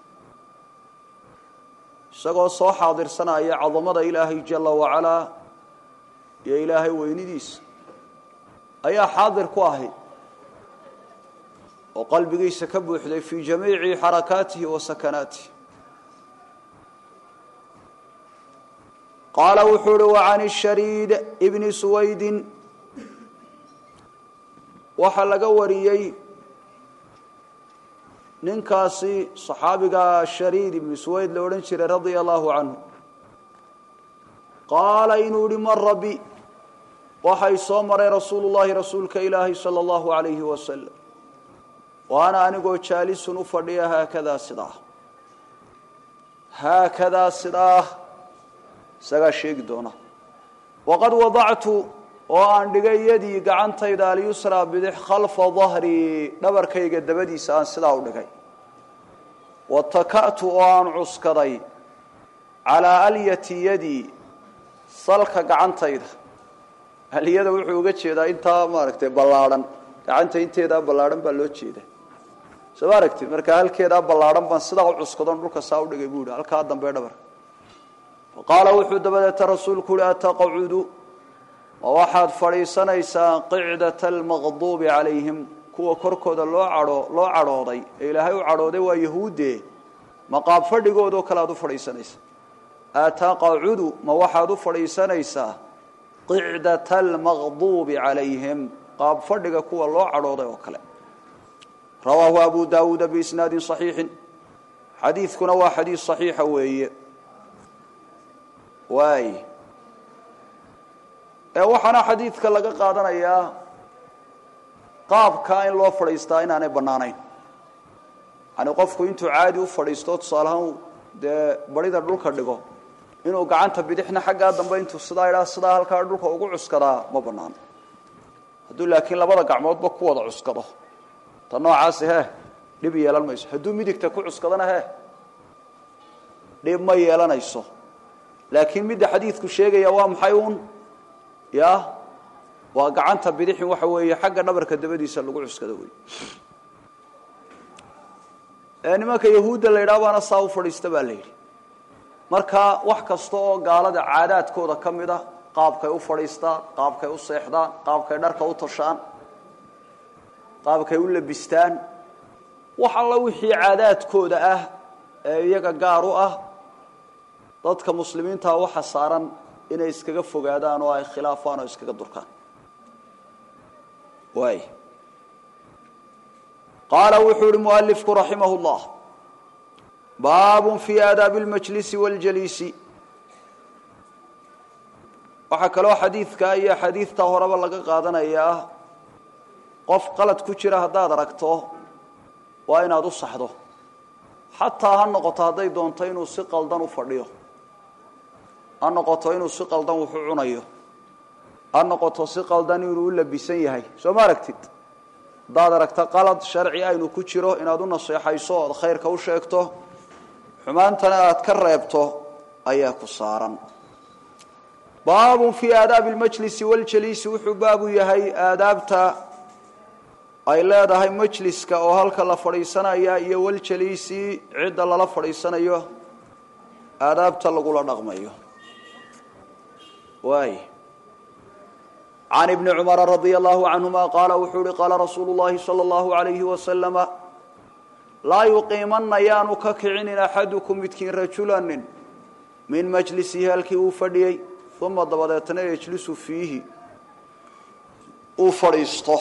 isagoo soo xaadirsanaya cadamada ilaahay jalla wa ala ya ilaahay weynidiisa ayaa xaadir ku ahay oo qalbigiisa ka buuxday fi jamiici harakaatihi wa sakanaatihi qaala wuxuu wa an ash-sharid ibn suwayd waxa laga wariyay ninkaasi saxaabiga sharid ibn suwayd la oran jiray radiyallahu anhu qaala inuu limar bi waxay soo maray rasuulullaahi rasuulka ilaahi sallallahu alayhi wa sallam waana anigoo jaalisun u fadhiya haakada sidaa haakada sidaa saga sheegi doona waqad wada'tu oo aan dhigay yadii gacantayda al-yusra bidix khalfa dhahri dhabarkayga dabadiisa aan sidaa u dhigay watakatu oo aan cuskaday ala aliyati yadi salka gacantayda haliyada wuxuu uga jeedaa inta maaragtay ballaaran gacanta inteeda ballaaran baa loo jeedaa soo maaragtay marka halkeeda ballaaran baan sidaa u cuskadan dhulka saa u dhigay buur halka dambe dhabar qaala wuxuu dabada rasuulku la taqcudu waxaad fariisanaysaa qicdatal maghdubi calayhim kuwa korkooda loo caro loo carooday ilaahay u carooday waa yahuude maqaab fadhigooda kala aad u fariisanaysaa ataqcudu ma waxaad u fariisanaysaa qicdatal maghdubi calayhim qaab fadhiga kuwa loo carooday oo kale rawaahu abu daawud bi isnaad sahih hadithkuna waa hadith sahih weeye waay ee waxana hadithka laga qaadanayaa qaabka in loo fadhiistaa inaanay banaanayn ani qofku intuu caadi u fadhiisto salaam de barida dhulka dhigo inuu gacanta bidixna xagga dambe intuu sidaa ila sidaa halka dhulka ugu cuskada ma banaan haduu laakiin labada gacmoodba ku wada cuskado tan noocaas ah dib yeelan mayso haduu midigta ku cuskadana ah dib ma yeelanayso laakiin mid xadiidku sheegaya waa maxay uun ya waa gacanta bidixin waxa weeye xagga dhabarka dabadiisa lagu cuskado way ee nimanka yahuudda la yidhaha baana saa u fadhiista baa la yidhi marka wax kasta oo gaalada caadaadkooda ka mid ah qaabkay u fadhiistaan qaabkay u seexdaan qaabkay dharka u tashaan qaabkay u labistaan wax alla wixii caadaadkooda ah ee iyaga gaar u ah dadka muslimiinta waxa saaran inay iskaga fogaadaan oo ay khilaafaan oo iskaga durkaan way قال وحور مؤلفك رحمه الله باب في آداب المجلس والجليس وحكى له حديث كأي حديث تهرب لك قادنا إياه قف قلت كتير هذا دركته وأين هذا الصحده حتى هالنقطة هذي دونتين وسقل دان وفريه هالنقطتين وسقل دان وحعنيه هالنقطة سقل دان يقول لبسيه هاي شو ما ركتت daad aragta qalad sharci aynu ku jiro inaad u naseexayso oo khayrka u sheegto xumaantana aad ka reebto ayaa ku saaran baabu fi aadab al-majlis wal-jalis wuxuu baabu yahay aadaabta ay leedahay majliska oo halka la fadhiisanayo iyo wal-jalisi cid la fadhiisanayo aadaabta lagu la dhaqmayo way عن ابن عمر رضي الله عنهما قال وحوري قال رسول الله صلى الله عليه وسلم لا يقيمن يانك كعين أحدكم متكين رجلا من مجلسه الكي ثم ضبطتنا يجلس فيه وفريسته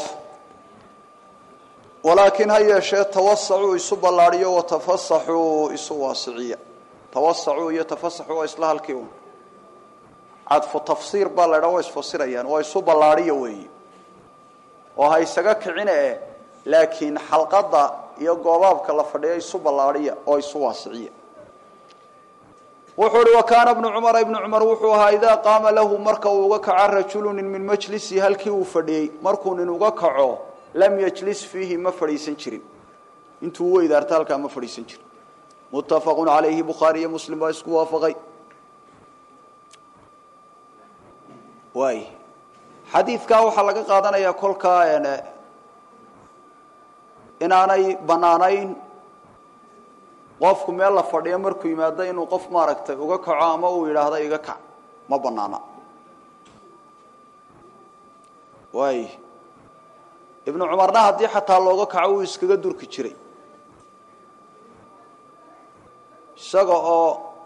ولكن هيا شيء توسعوا يسب اللارية وتفصحوا يسواسعية توسعوا يتفصحوا إصلاح الكيون عطف تفسير بالله ويس فسريان ويسو بلاريه وي وهي سغا كعينه لكن حلقده iyo goobaabka la fadhiyay isu balaariya oo isu waasiciya wuxuu wa kaana ibn umar ibn umar wuxuu hayda qaama lahu marka uu uga kaca rajulun min majlisi halkii uu fadhiyay markuu nin uga kaco lam yajlis fihi ma fadhiisan jirin intuu weydaarta halka ma fadhiisan jirin muttafaqun alayhi bukhari muslim wa isku waafaqay way xadiidka waxa laga qaadanayaa kolka inaanay banaanayn qofku meel la fadhiyo markuu yimaado inuu qof maaragtay uga kaco ama uu yiraahdo iga kac ma banaana way ibn umarna hadii xataa looga kaco uu iskaga durki jiray isaga oo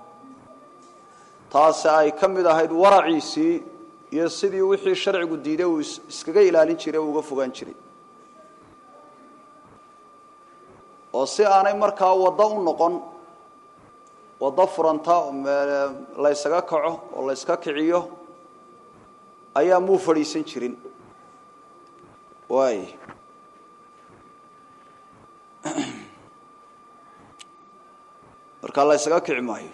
taas ay kamid ahayd waraciisi iyo sidii wixii sharcigu diiday uu iskaga ilaalin jiray oo uga fogaan jiray oo si aanay markaa wada u noqon wada furanta la isaga kaco oo la iska kiciyo ayaa muu fadhiisan jirin way marka la isaga kici maayo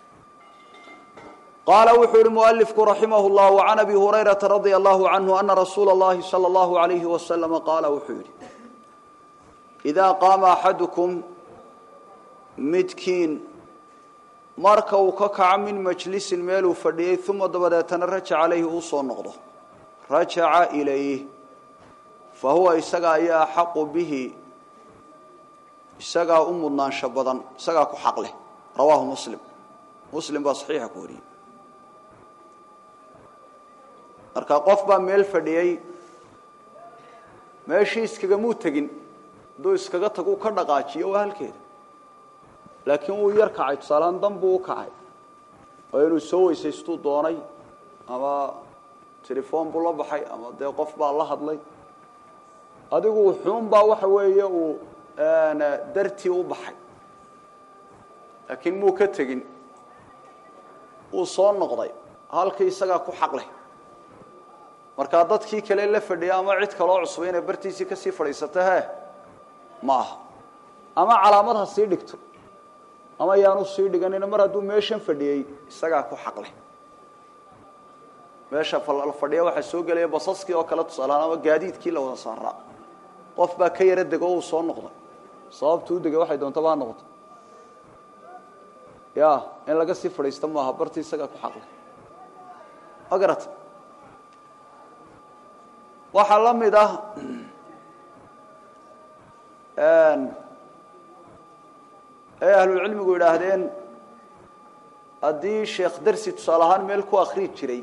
قال وحور مؤلفك رحمه الله وعن أبي هريرة رضي الله عنه أن رسول الله صلى الله عليه وسلم قال وحور إذا قام أحدكم متكين مركو ككع من مجلس الميل فرديه ثم بدأت رجع عليه أوصى النقضة رجع إليه فهو إسقى يا حق به إسقى أم الناشبضا إسقى كحقله رواه مسلم مسلم بصحيح كوري marka qof baa meel fadhiyay meeshii iskaga muu tagin doo iskaga tagu ka dhaqaajiyo waa halkeeda laakiin uu yar kacay salaan dambu u kacay oo inuu soo weysaysto doonay ama telefoon buu la baxay ama dee qof baa la hadlay adigu wuxuun baa waxa weeye uu ana dartii u baxay laakiin muu ka tagin uu soo noqday halkii isaga ku xaq leh marka dadkii kale la fadhiya ama cid kale oo cusub inay bartiisi ka sii fadhiisatay ma ama calaamad ha sii dhigto ama yaanu sii dhiganin mar hadduu meeshan fadhiyay isaga ku xaq leh meesha la fadhiya waxa soo galay basaskii oo kala tusaalaan ama gaadiidkii la wada saaraa qof baa ka yara dego oo soo noqday sababtu u degay waxay doontaa baa noqoto ya in laga sii fadhiisto ma bartii isaga ku xaq leh agarat waxa la mid ah ee ahlul cilmigu yiraahdeen haddii sheekh darsi tusaale ahaan meel ku akhriyi jiray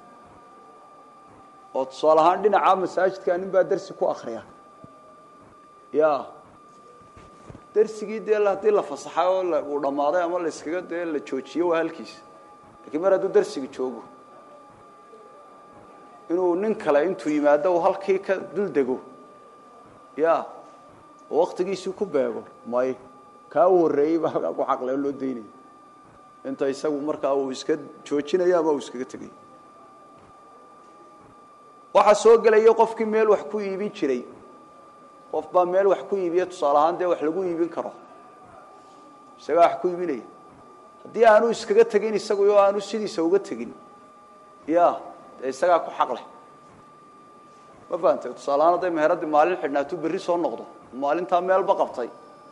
oo tusaale ahaan dhinaca masaajidka nin baa darsi ku akhriya ya darsigii dee haddii la fasaxay oo uu dhamaaday ama la iskaga dee la joojiyo waa halkiisa laakiin mar hadduu darsiga joogo inuu nin kale intuu yimaado oo halkii ka dul dego ya waqtigiisu ku beego may ka wareeyay baa ku xaqlay loo deynay inta isagu markaa uu iska joojinaya ama uu iskaga tagay waxa soo galay qofkii meel wax ku iibin jiray qof baa meel wax ku iibiyo tusaale ahaan dee wax lagu iibin karo isaga wax ku iibinay hadii aanu iskaga tagin isagu oo aanu sidiisa uga tagin ya isaga ku xaq leh ma fahanteen tusaale ahaan dee meherada maalin xidhnaato bari soo noqdo maalinta meel ba qabtay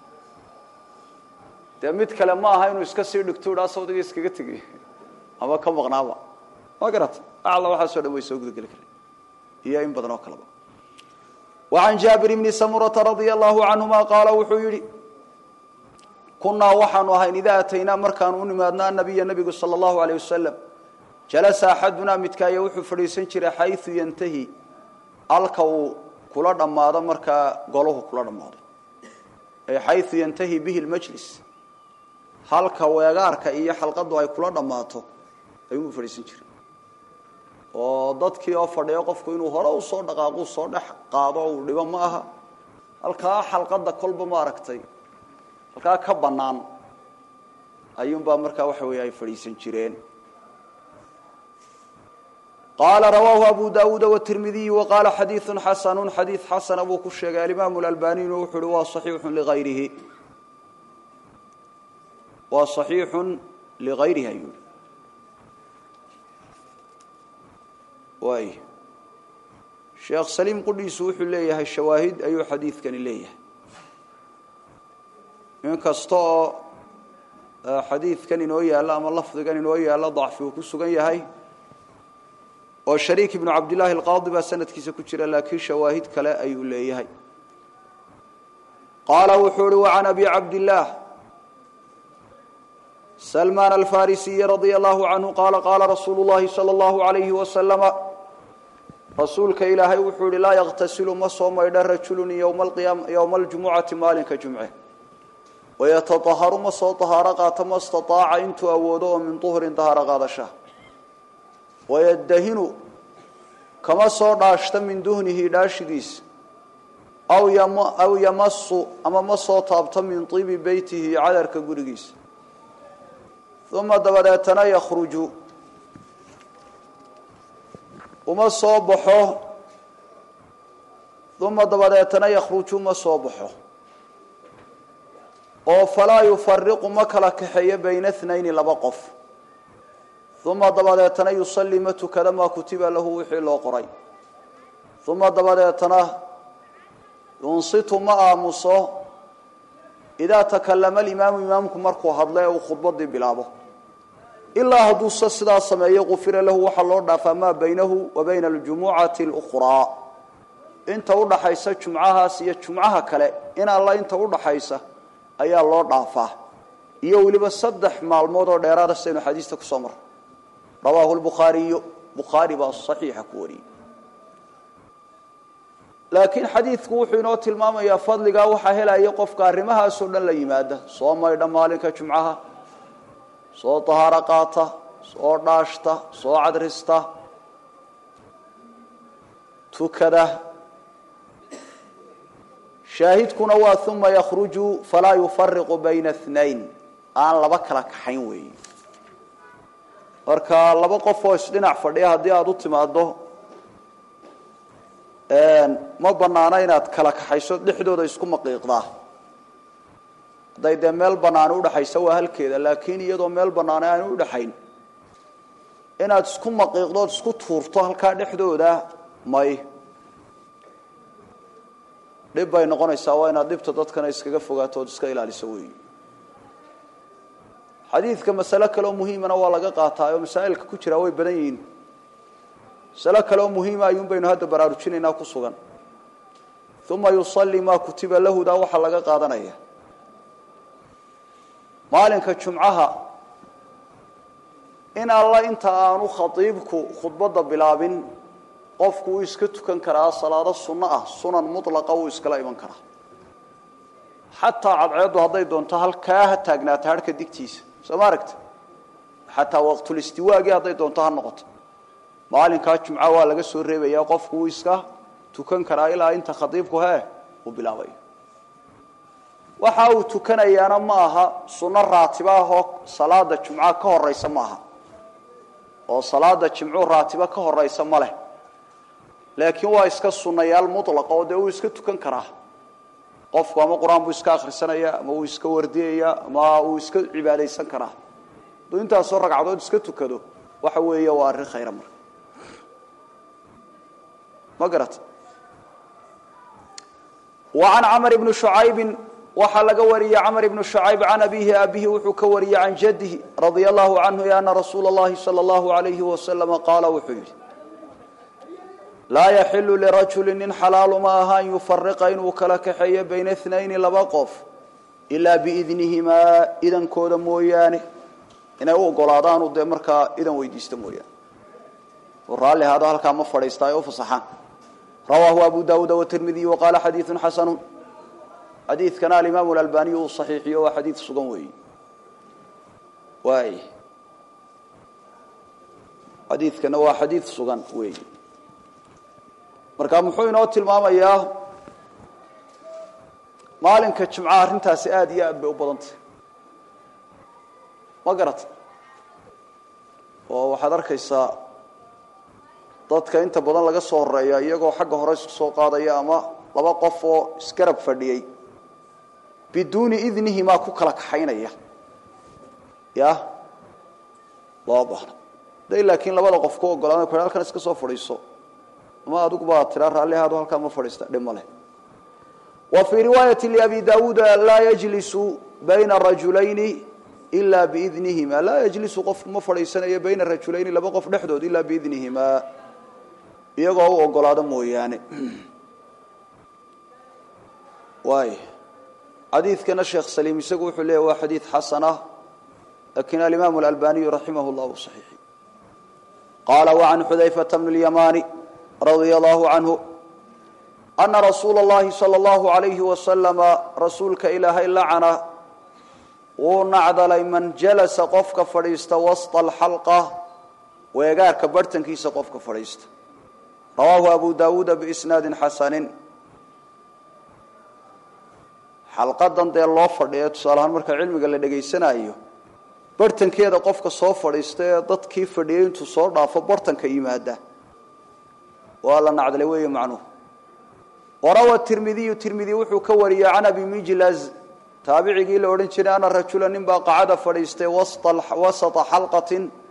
dee mid kale ma aha inuu iska sii dhigto daa sawdiga iskaga tagay ama ka maqnaaba ma garat alla waxa soo dhaweey soo gudgal kale iyo in badan oo kale ba وعن جابر بن سمرة رضي الله عنهما قال وحيري كنا وحن وهين إذا أتينا مركان ونمادنا النبي النبي صلى الله عليه وسلم جلس أحدنا متكايا وحو فريسن جرى حيث ينتهي ألقوا كل رمضان مركا قالوه كل رمضان حيث ينتهي به المجلس halka weegaarka iyo xalqadu ay kula dhamaato ayuu fariisin jiray oo dadkii oo fadhiyo qofku inuu hore u soo dhaqaaqo soo dhax qaado oo dhibo ma aha halka xalqada kolba ma aragtay halka ka banaan ayuu baa markaa waxa weey ay fariisin jireen قال رواه أبو داود والترمذي وقال حديث حسن حديث حسن أبو كشيغ الإمام الألباني وحلوه صحيح لغيره وصحيح لغيرها يقول واي شيخ سليم قديس وحو ليه الشواهد أي حديث كان ليه من كسطاء حديث كان نوية لا أما اللفظ كان نوية لا ضعف وكسو كان يهي وشريك بن عبد الله القاضي بسنة كيسا كتير لكن شواهد كلا أي ليه قال وحول وعن أبي عبد الله سلمان الفارسي رضي الله عنه قال قال رسول الله صلى الله عليه وسلم رسولك إلهي وحول لا يغتسل مصوم إلى رجل يوم القيامة يوم الجمعة مالك جمعه ويتطهر مصو طهارة ما استطاع انت أوضوه من طهر طهر غادشه ويدهن كما صار داشت من دهنه داشديس أو يم أو يمص أما مصو طابت من طيب بيته على ركغريس ثم دبدتنا يخرج وما صبحه ثم دبدتنا يخرج ما صبحه او فلا يفرق مكلا كحي بين اثنين لبقف ثم دبدتنا يصلي متكذا ما كتب له وحي لو قري ثم دبدتنا ينصت ما امصه إذا تكلم الإمام إمامكم مركو هدله وخطبه بلابه إلا هدو السدا سميه غفر له وحلو دافا ما بينه وبين الجمعة الأخرى انت ودحايسه جمعها سي جمعها كله ان الله انت ودحايسه ايا لو دافا iyo waliba saddex maalmood oo dheeraad ah seen xadiiska ku somar rawahu al-bukhari bukhari ba sahih ku wari laakiin xadiisku wuxuu inoo tilmaamayaa fadliga waxa helaya qofka arimahaas oo dhan la yimaada soo maydha maalinka jumcaha soo tahara qaata soo dhaashta soo cadrista tukada shaahidkuna waa thumma yakhruju fala yufarriqu bayna ithnayn aan laba kala kaxayn weey marka laba qof oo isdhinac fadhiya hadii aad u timaado een ma banaana inaad kala kaxayso dhixdooda isku maqiiqdaa haday meel banaan u dhaxayso waa halkeeda laakiin iyadoo meel banaan aan u dhaxayn inaad isku maqiiqdo isku tuurto halka dhixdooda may dhibay noqonaysaa waa inaad dibta dadkana iskaga fogaato oo iska ilaaliso weey xadiidka mas'ala kale oo muhiim ah waa laga qaataa oo masaa'ilka ku jira way badan yihiin sala kale oo muhiim ah ayuu baynu hadda baraarujinayna ku sugan thumma yusalli ma kutiba lahu da waxa laga qaadanaya maalinka jumcaha in alla inta aanu khatiibku khudbada bilaabin qofku uu iska tukan karaa salaado sunna ah sunan mutlaqa uu iska la iman karaa hatta cadceedu haday doonto halkaa taagnaata harka digtiisa soo maaragta hatta waqtul istiwaagi haday doonto ha noqoto maalinka jumca waa laga soo reebayaa qofku uu iska tukan karaa ilaa inta khatiibku haa uu bilaabay waxa uu tukanayaana ma aha sunna raatiba ah oo salaada jumca ka horeysa ma aha oo salaada jumcu raatiba ka horeysa ma leh laakiin waa iska sunnayaal mutlaq oo uu iska tukan karaa qofku ama quraan buu iska akhrisanaya ama uu iska wardiyaya ama uu iska cibaadeysan karaa doo inta soo ragcadood iska tukado waxa weeye waa arrin khayr mar magarat وعن عمرو بن شعيب وحلق وري عمرو بن شعيب عن أبيه أبيه وحك وري عن جده رضي الله عنه أن رسول الله صلى الله عليه وسلم قال وحيل لا يحل لرجل إن حلال معها أن يفرق إن وكلك حي بين اثنين لبقف إلا بإذنهما إذن كود مويانه إن هو قلادان ودمركا إذن ويديست مويان والرالي هذا هل كان مفريستاي وفصحان رواه أبو داود والترمذي وقال حديث حسن حديث كان الإمام الألباني الصحيح وحديث صقوي واي حديث كان هو حديث صقوي marka muxuu inoo tilmaamayaa maalinka jumcaha arintaasi aad iyo aad bay u badantay ma garat oo waxaad arkaysaa dadka inta badan laga soo horeeyo iyagoo xagga hore isku soo qaadaya ama laba qof oo iskarab fadhiyay biduuni idnihi ma ku kala kaxaynaya ya loo baahna day laakiin labada qof ku ogolaanay ku halkan iska soo fadhiiso ما أدوك باترار عليه هذا هالكلام مفرست دمله وفي رواية لأبي داود لا يجلس بين الرجلين إلا بإذنهما لا يجلس قف مفرسنا بين الرجلين لا بقف نحدود إلا بإذنهما يقعوا وقال هذا مو يعني واي حديث كان الشيخ سليم يسقوح له وحديث حسنة لكن الإمام الألباني رحمه الله صحيح قال وعن حذيفة بن اليماني رضي الله عنه أن رسول الله صلى الله عليه وسلم رسولك إله إلا عنا ونعدل من جلس قفك فريست وسط الحلقة ويقارك برتن كيس قفك فريست رواه أبو داود بإسناد حسن حلقة دي الله فريست صالحان مركا علمي قال لديك السنة أيوه برتن كيدا قفك صوف فريست ضد كيف فريست تصور دافا برتن كيماده ولا نعدل ويه معنوه وروى الترمذي الترمذي وحو كوري عن ابي مجلز تابعي قيل اورن جيران انا رجل نبا قعد فريستي وسط وسط حلقه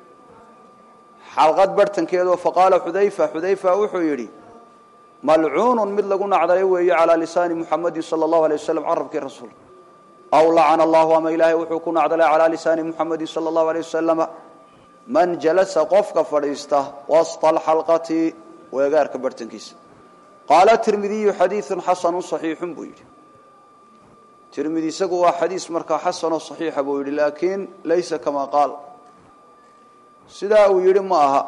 حلقه برتنكيدو فقال حذيفه حذيفه وحو يري ملعون مثل لغنا عدل ويه على لسان محمد صلى الله عليه وسلم عربك الرسول او لعن الله وما اله وحو كن عدل على لسان محمد صلى الله عليه وسلم من جلس قفك فريسته وسط الحلقه ويغارك برتنكيس قال الترمذي حديث حسن صحيح بويل الترمذي سقوا حديث مركا حسن صحيح بويل لكن ليس كما قال سدا ويري ماها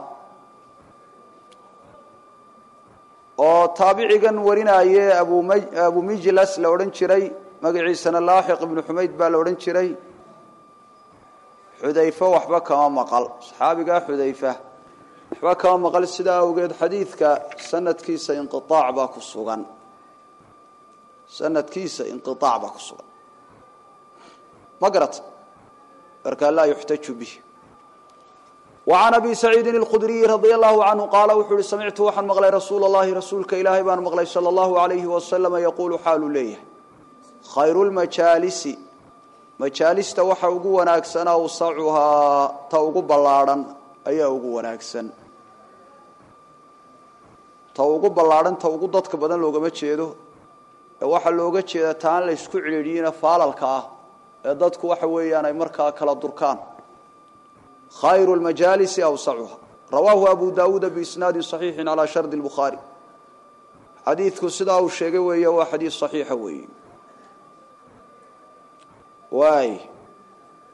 او تابعيغن ورينايه ابو مج... ابو مجلس لا اورن جيري مغعيسنا لاحق ابن حميد با لا اورن جيري حذيفه وحبا كما مقال صحابيغا حذيفه وكما مقال سدا وجد حديثك سند كيس انقطاع باكو سوغان سند كيس انقطاع باكو سوغان ما قرأت بركا لا يحتج به وعن ابي سعيد الخدري رضي الله عنه قال وحول سمعت وحن مغلي رسول الله رسولك إلهي بان مغلي صلى الله عليه وسلم يقول حال ليه خير المجالس مجالس توحى ugu wanaagsan oo sacuha ta ugu balaaran ayaa ugu wanaagsan ta ugu balaaran ta ugu dadka badan loogama jeedo ee waxa looga jeedaa taan la isku ciliiriyina faalalka ah ee dadku waxa weeyaan ay markaa kala durkaan khayrul majalis awsa'uha rawahu abu daawud bi isnad sahih ala shard al-bukhari hadithku sida uu sheegay weeyo waa hadith sahih weey waay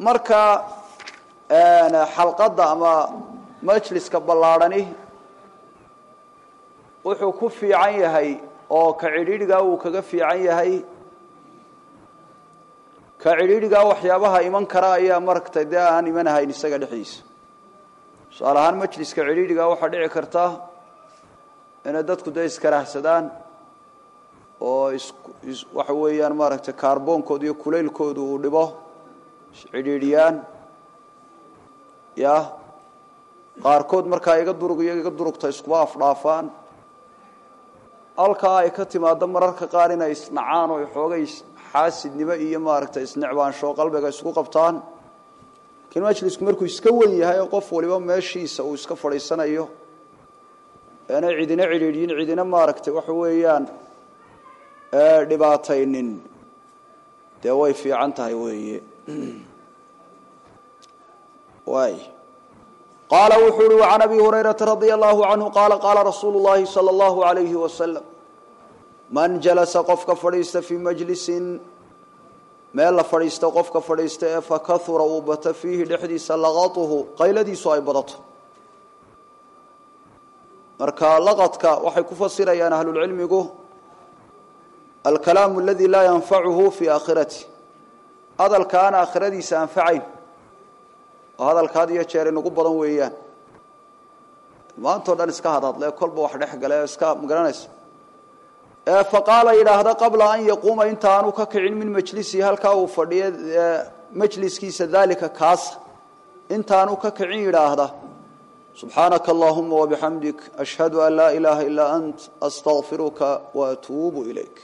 marka xalqada ama majliska ballaarani wuxuu ku fiican yahay oo ka cidhiidhiga uu kaga fiican yahay ka cidhiidhiga waxyaabaha iman kara ayaa maragtay dee aan imanahayn isaga dhexdiisa su'aal ahaan majliska cidhiidhiga waxa dhici karta in dadku dee iskarahsadaan oo waxa weeyaan maaragtay kaarboonkood iyo kuleylkoodu uu dhibo cidhiidhiyaan ya qaarkood markaa iga durug iyo iga durugta iskuba afdhaafaan halkaa ay ka timaado mararka qaar inay isnacaan oo xoogay xaasidnimo iyo maaragtay isnicbaansho qalbiga isku qabtaan laakiin majlisku markuu iska weyn yahay oo qof waliba meeshiisa uu iska fadhiisanayo ana cidina cidhiidhin cidina maaragtay waxa weeyaan ee dhibaataynin dee way fiican tahay weeye way قال وحول عن أبي هريرة رضي الله عنه قال قال رسول الله صلى الله عليه وسلم من جلس قفك فريست في مجلس ما لا فريست قفك فريست فكثر وبت فيه لحديث لغطه قيلدي صايبرته مركا لغطك وحي كفسر يا أهل العلم يقول الكلام الذي لا ينفعه في آخرته هذا الكلام آخرتي سأنفعين وهذا الكادي يشير إنه قبضا وياه ما أنتوا ده نسكه هذا لا كل بواحد يحق لا نسكه مقرنس فقال إلى هذا قبل أن يقوم أنت عنو كعلم من مجلسي هل كاو فردي مجلس كيس ذلك كاس أنت عنو كعلم إلى هذا سبحانك اللهم وبحمدك أشهد أن لا إله إلا أنت أستغفرك وأتوب إليك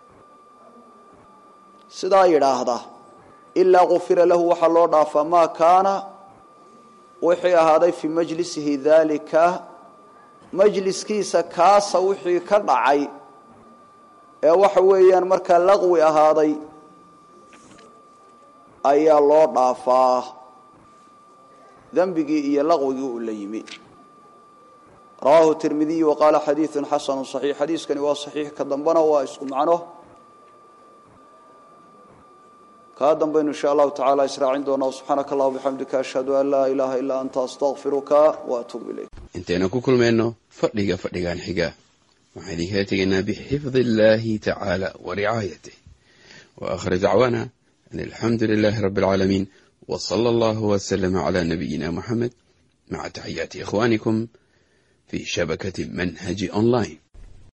سدا إلى هذا إلا غفر له وحلونا فما كان وحي هذا في مجلسه ذلك مجلس كيس كاس وحي كدعي ee waxa weeyaan marka laqwi ahaaday ayaa loo dhaafaa dambigi iyo laqwigi uu la yimi rawahu tirmidhi wa qala hadithun hasan sahih hadithkani waa sahih ka dambana waa isku macno ka dambaynu insha Allah ta'ala israa'in doona subhanakallahu bihamdika ashhadu an la ilaha illa anta astaghfiruka wa atubu ilayk inteena ku kulmeenno fadhiga fadhigan xiga waxaan idin heetayna bixifdillahi ta'ala wa ri'ayatihi wa akhir da'wana alhamdulillahi rabbil alamin wa sallallahu wa sallama ala nabiyyina muhammad ma'a tahiyyati ikhwanikum fi shabakati manhaj online.